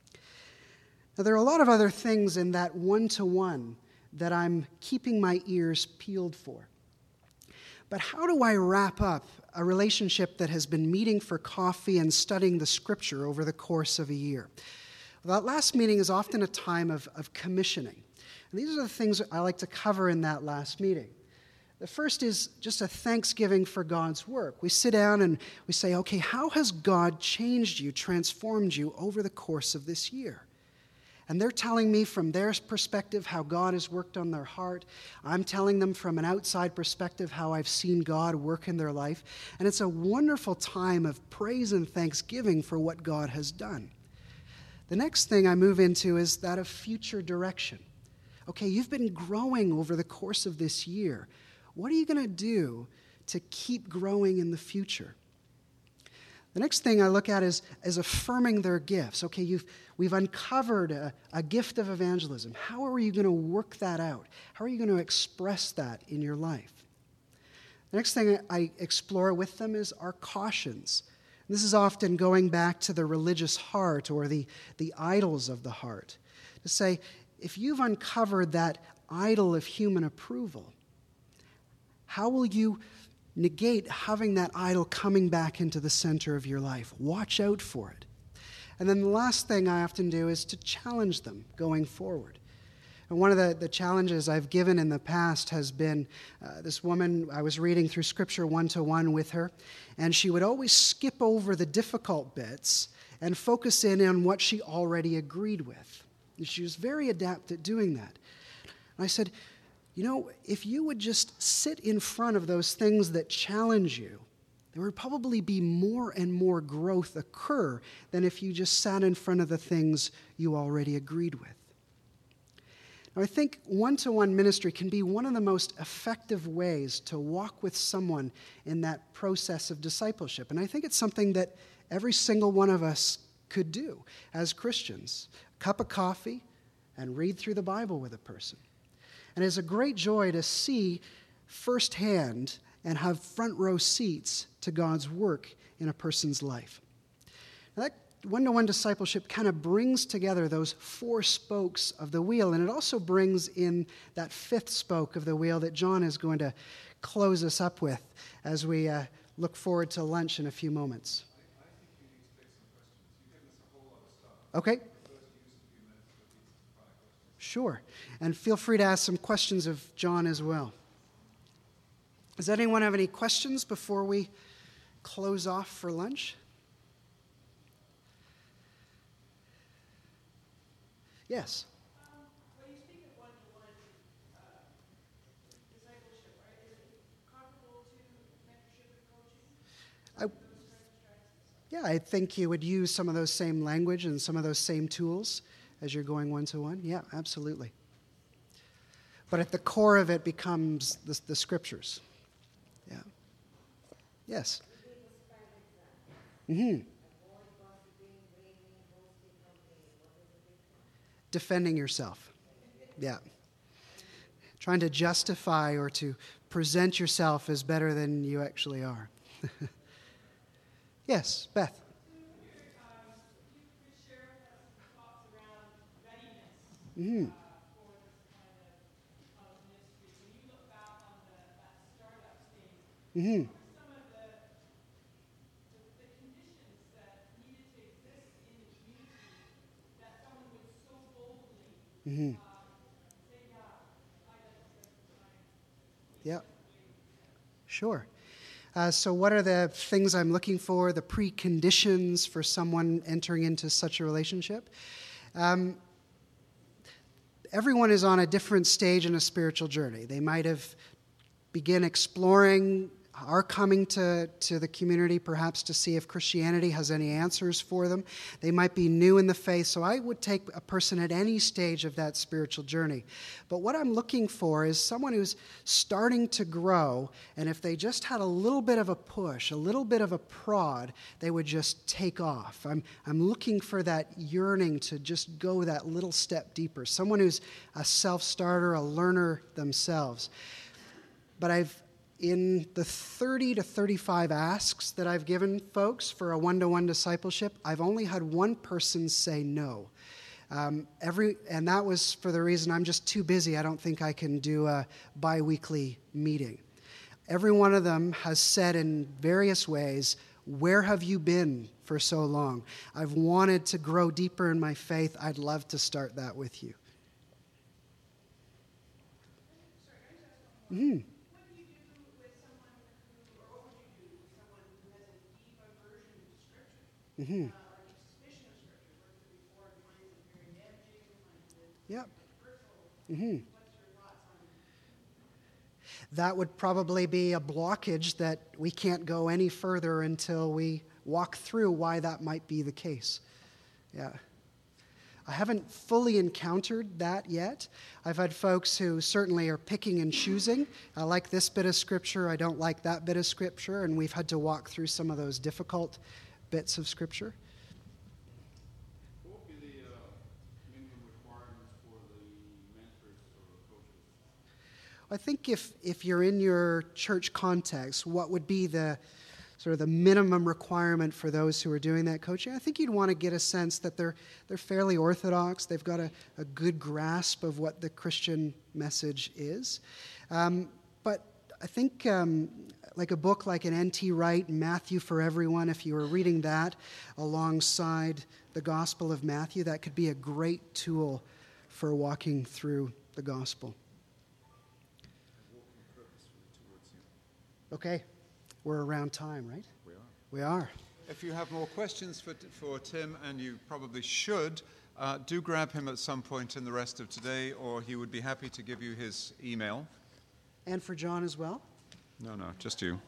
Now, there are a lot of other things in that one-to-one that I'm keeping my ears peeled for. But how do I wrap up a relationship that has been meeting for coffee and studying the Scripture over the course of a year? Well, that last meeting is often a time of commissioning. And these are the things I like to cover in that last meeting. The first is just a thanksgiving for God's work. We sit down and we say, okay, how has God changed you, transformed you over the course of this year? And they're telling me from their perspective how God has worked on their heart. I'm telling them from an outside perspective how I've seen God work in their life. And it's a wonderful time of praise and thanksgiving for what God has done. The next thing I move into is that of future direction. Okay, you've been growing over the course of this year. What are you going to do to keep growing in the future? The next thing I look at is affirming their gifts. Okay, we've uncovered a gift of evangelism. How are you going to work that out? How are you going to express that in your life? The next thing I explore with them is our cautions. This is often going back to the religious heart or the idols of the heart. To say, if you've uncovered that idol of human approval, how will you negate having that idol coming back into the center of your life? Watch out for it. And then the last thing I often do is to challenge them going forward. And one of the challenges I've given in the past has been this woman, I was reading through Scripture one-to-one with her, and she would always skip over the difficult bits and focus in on what she already agreed with. And she was very adept at doing that. And I said, if you would just sit in front of those things that challenge you, there would probably be more and more growth occur than if you just sat in front of the things you already agreed with. Now, I think one-to-one ministry can be one of the most effective ways to walk with someone in that process of discipleship. And I think it's something that every single one of us could do as Christians. A cup of coffee and read through the Bible with a person. And it's a great joy to see firsthand and have front row seats to God's work in a person's life. Now, that one-to-one discipleship kind of brings together those four spokes of the wheel, and it also brings in that fifth spoke of the wheel that John is going to close us up with as we look forward to lunch in a few moments. I think you need to take some questions. You've given us a whole lot of stuff. Okay. Sure. And feel free to ask some questions of John as well. Does anyone have any questions before we close off for lunch? Yes. When you speak of one-to-one discipleship, is it comparable to mentorship and coaching? Yeah, I think you would use some of those same language and some of those same tools as you're going one-to-one. Yeah, absolutely. But at the core of it becomes the Scriptures. Yeah. Yes. Mm-hmm. Defending yourself. Yeah. Trying to justify or to present yourself as better than you actually are. Yes, Beth. Mm-hmm. Mm-hmm. Some of the conditions that needed to exist in the community that someone would so boldly say, yeah, I got to spend time. Yeah. Sure. So what are the things I'm looking for, the preconditions for someone entering into such a relationship? Everyone is on a different stage in a spiritual journey. They might have begun exploring, are coming to the community perhaps to see if Christianity has any answers for them. They might be new in the faith, so I would take a person at any stage of that spiritual journey. But what I'm looking for is someone who's starting to grow, and if they just had a little bit of a push, a little bit of a prod, they would just take off. I'm looking for that yearning to just go that little step deeper, someone who's a self-starter, a learner themselves. But in the 30 to 35 asks that I've given folks for a one-to-one discipleship, I've only had one person say no. And that was for the reason I'm just too busy. I don't think I can do a bi-weekly meeting. Every one of them has said in various ways, where have you been for so long? I've wanted to grow deeper in my faith. I'd love to start that with you. Mm-hmm. Mm-hmm. Yep. Mm-hmm. That would probably be a blockage that we can't go any further until we walk through why that might be the case. Yeah. I haven't fully encountered that yet. I've had folks who certainly are picking and choosing. I like this bit of Scripture, I don't like that bit of Scripture, and we've had to walk through some of those difficult bits of Scripture. What would be the minimum requirements for the mentors or coaches? I think if you're in your church context, what would be the sort of the minimum requirement for those who are doing that coaching? I think you'd want to get a sense that they're fairly orthodox. They've got a good grasp of what the Christian message is. But I think like a book like an N.T. Wright, Matthew for Everyone, if you were reading that alongside the Gospel of Matthew, that could be a great tool for walking through the gospel. Okay, we're around time, right? We are. If you have more questions for Tim, and you probably should, do grab him at some point in the rest of today, or he would be happy to give you his email. And for John as well? No, just you.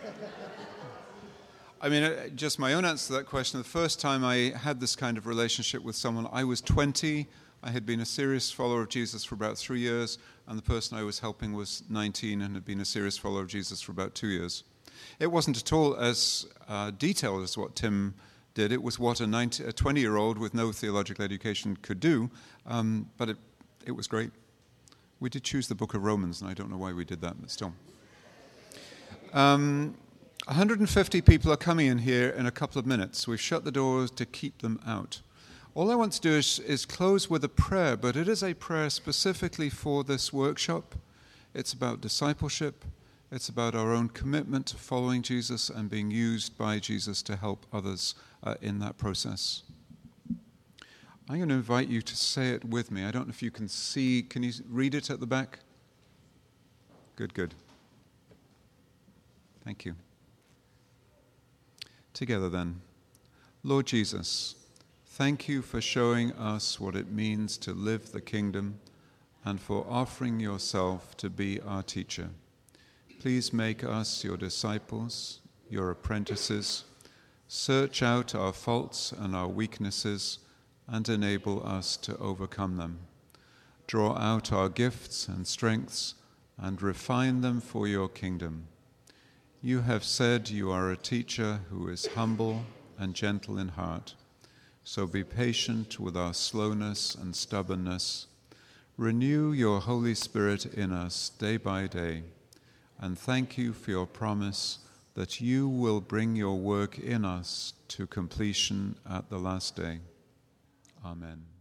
I mean, just my own answer to that question. The first time I had this kind of relationship with someone, I was 20. I had been a serious follower of Jesus for about 3 years, and the person I was helping was 19 and had been a serious follower of Jesus for about 2 years. It wasn't at all as detailed as what Tim did. It was what a 20-year-old with no theological education could do, but it was great. We did choose the book of Romans, and I don't know why we did that, but still. 150 people are coming in here in a couple of minutes. We've shut the doors to keep them out. All I want to do is close with a prayer, but it is a prayer specifically for this workshop. It's about discipleship. It's about our own commitment to following Jesus and being used by Jesus to help others in that process. I'm going to invite you to say it with me. I don't know if you can see. Can you read it at the back? Good. Thank you. Together then. Lord Jesus, thank you for showing us what it means to live the kingdom and for offering yourself to be our teacher. Please make us your disciples, your apprentices. Search out our faults and our weaknesses and enable us to overcome them. Draw out our gifts and strengths and refine them for your kingdom. You have said you are a teacher who is humble and gentle in heart. So be patient with our slowness and stubbornness. Renew your Holy Spirit in us day by day. And thank you for your promise that you will bring your work in us to completion at the last day. Amen.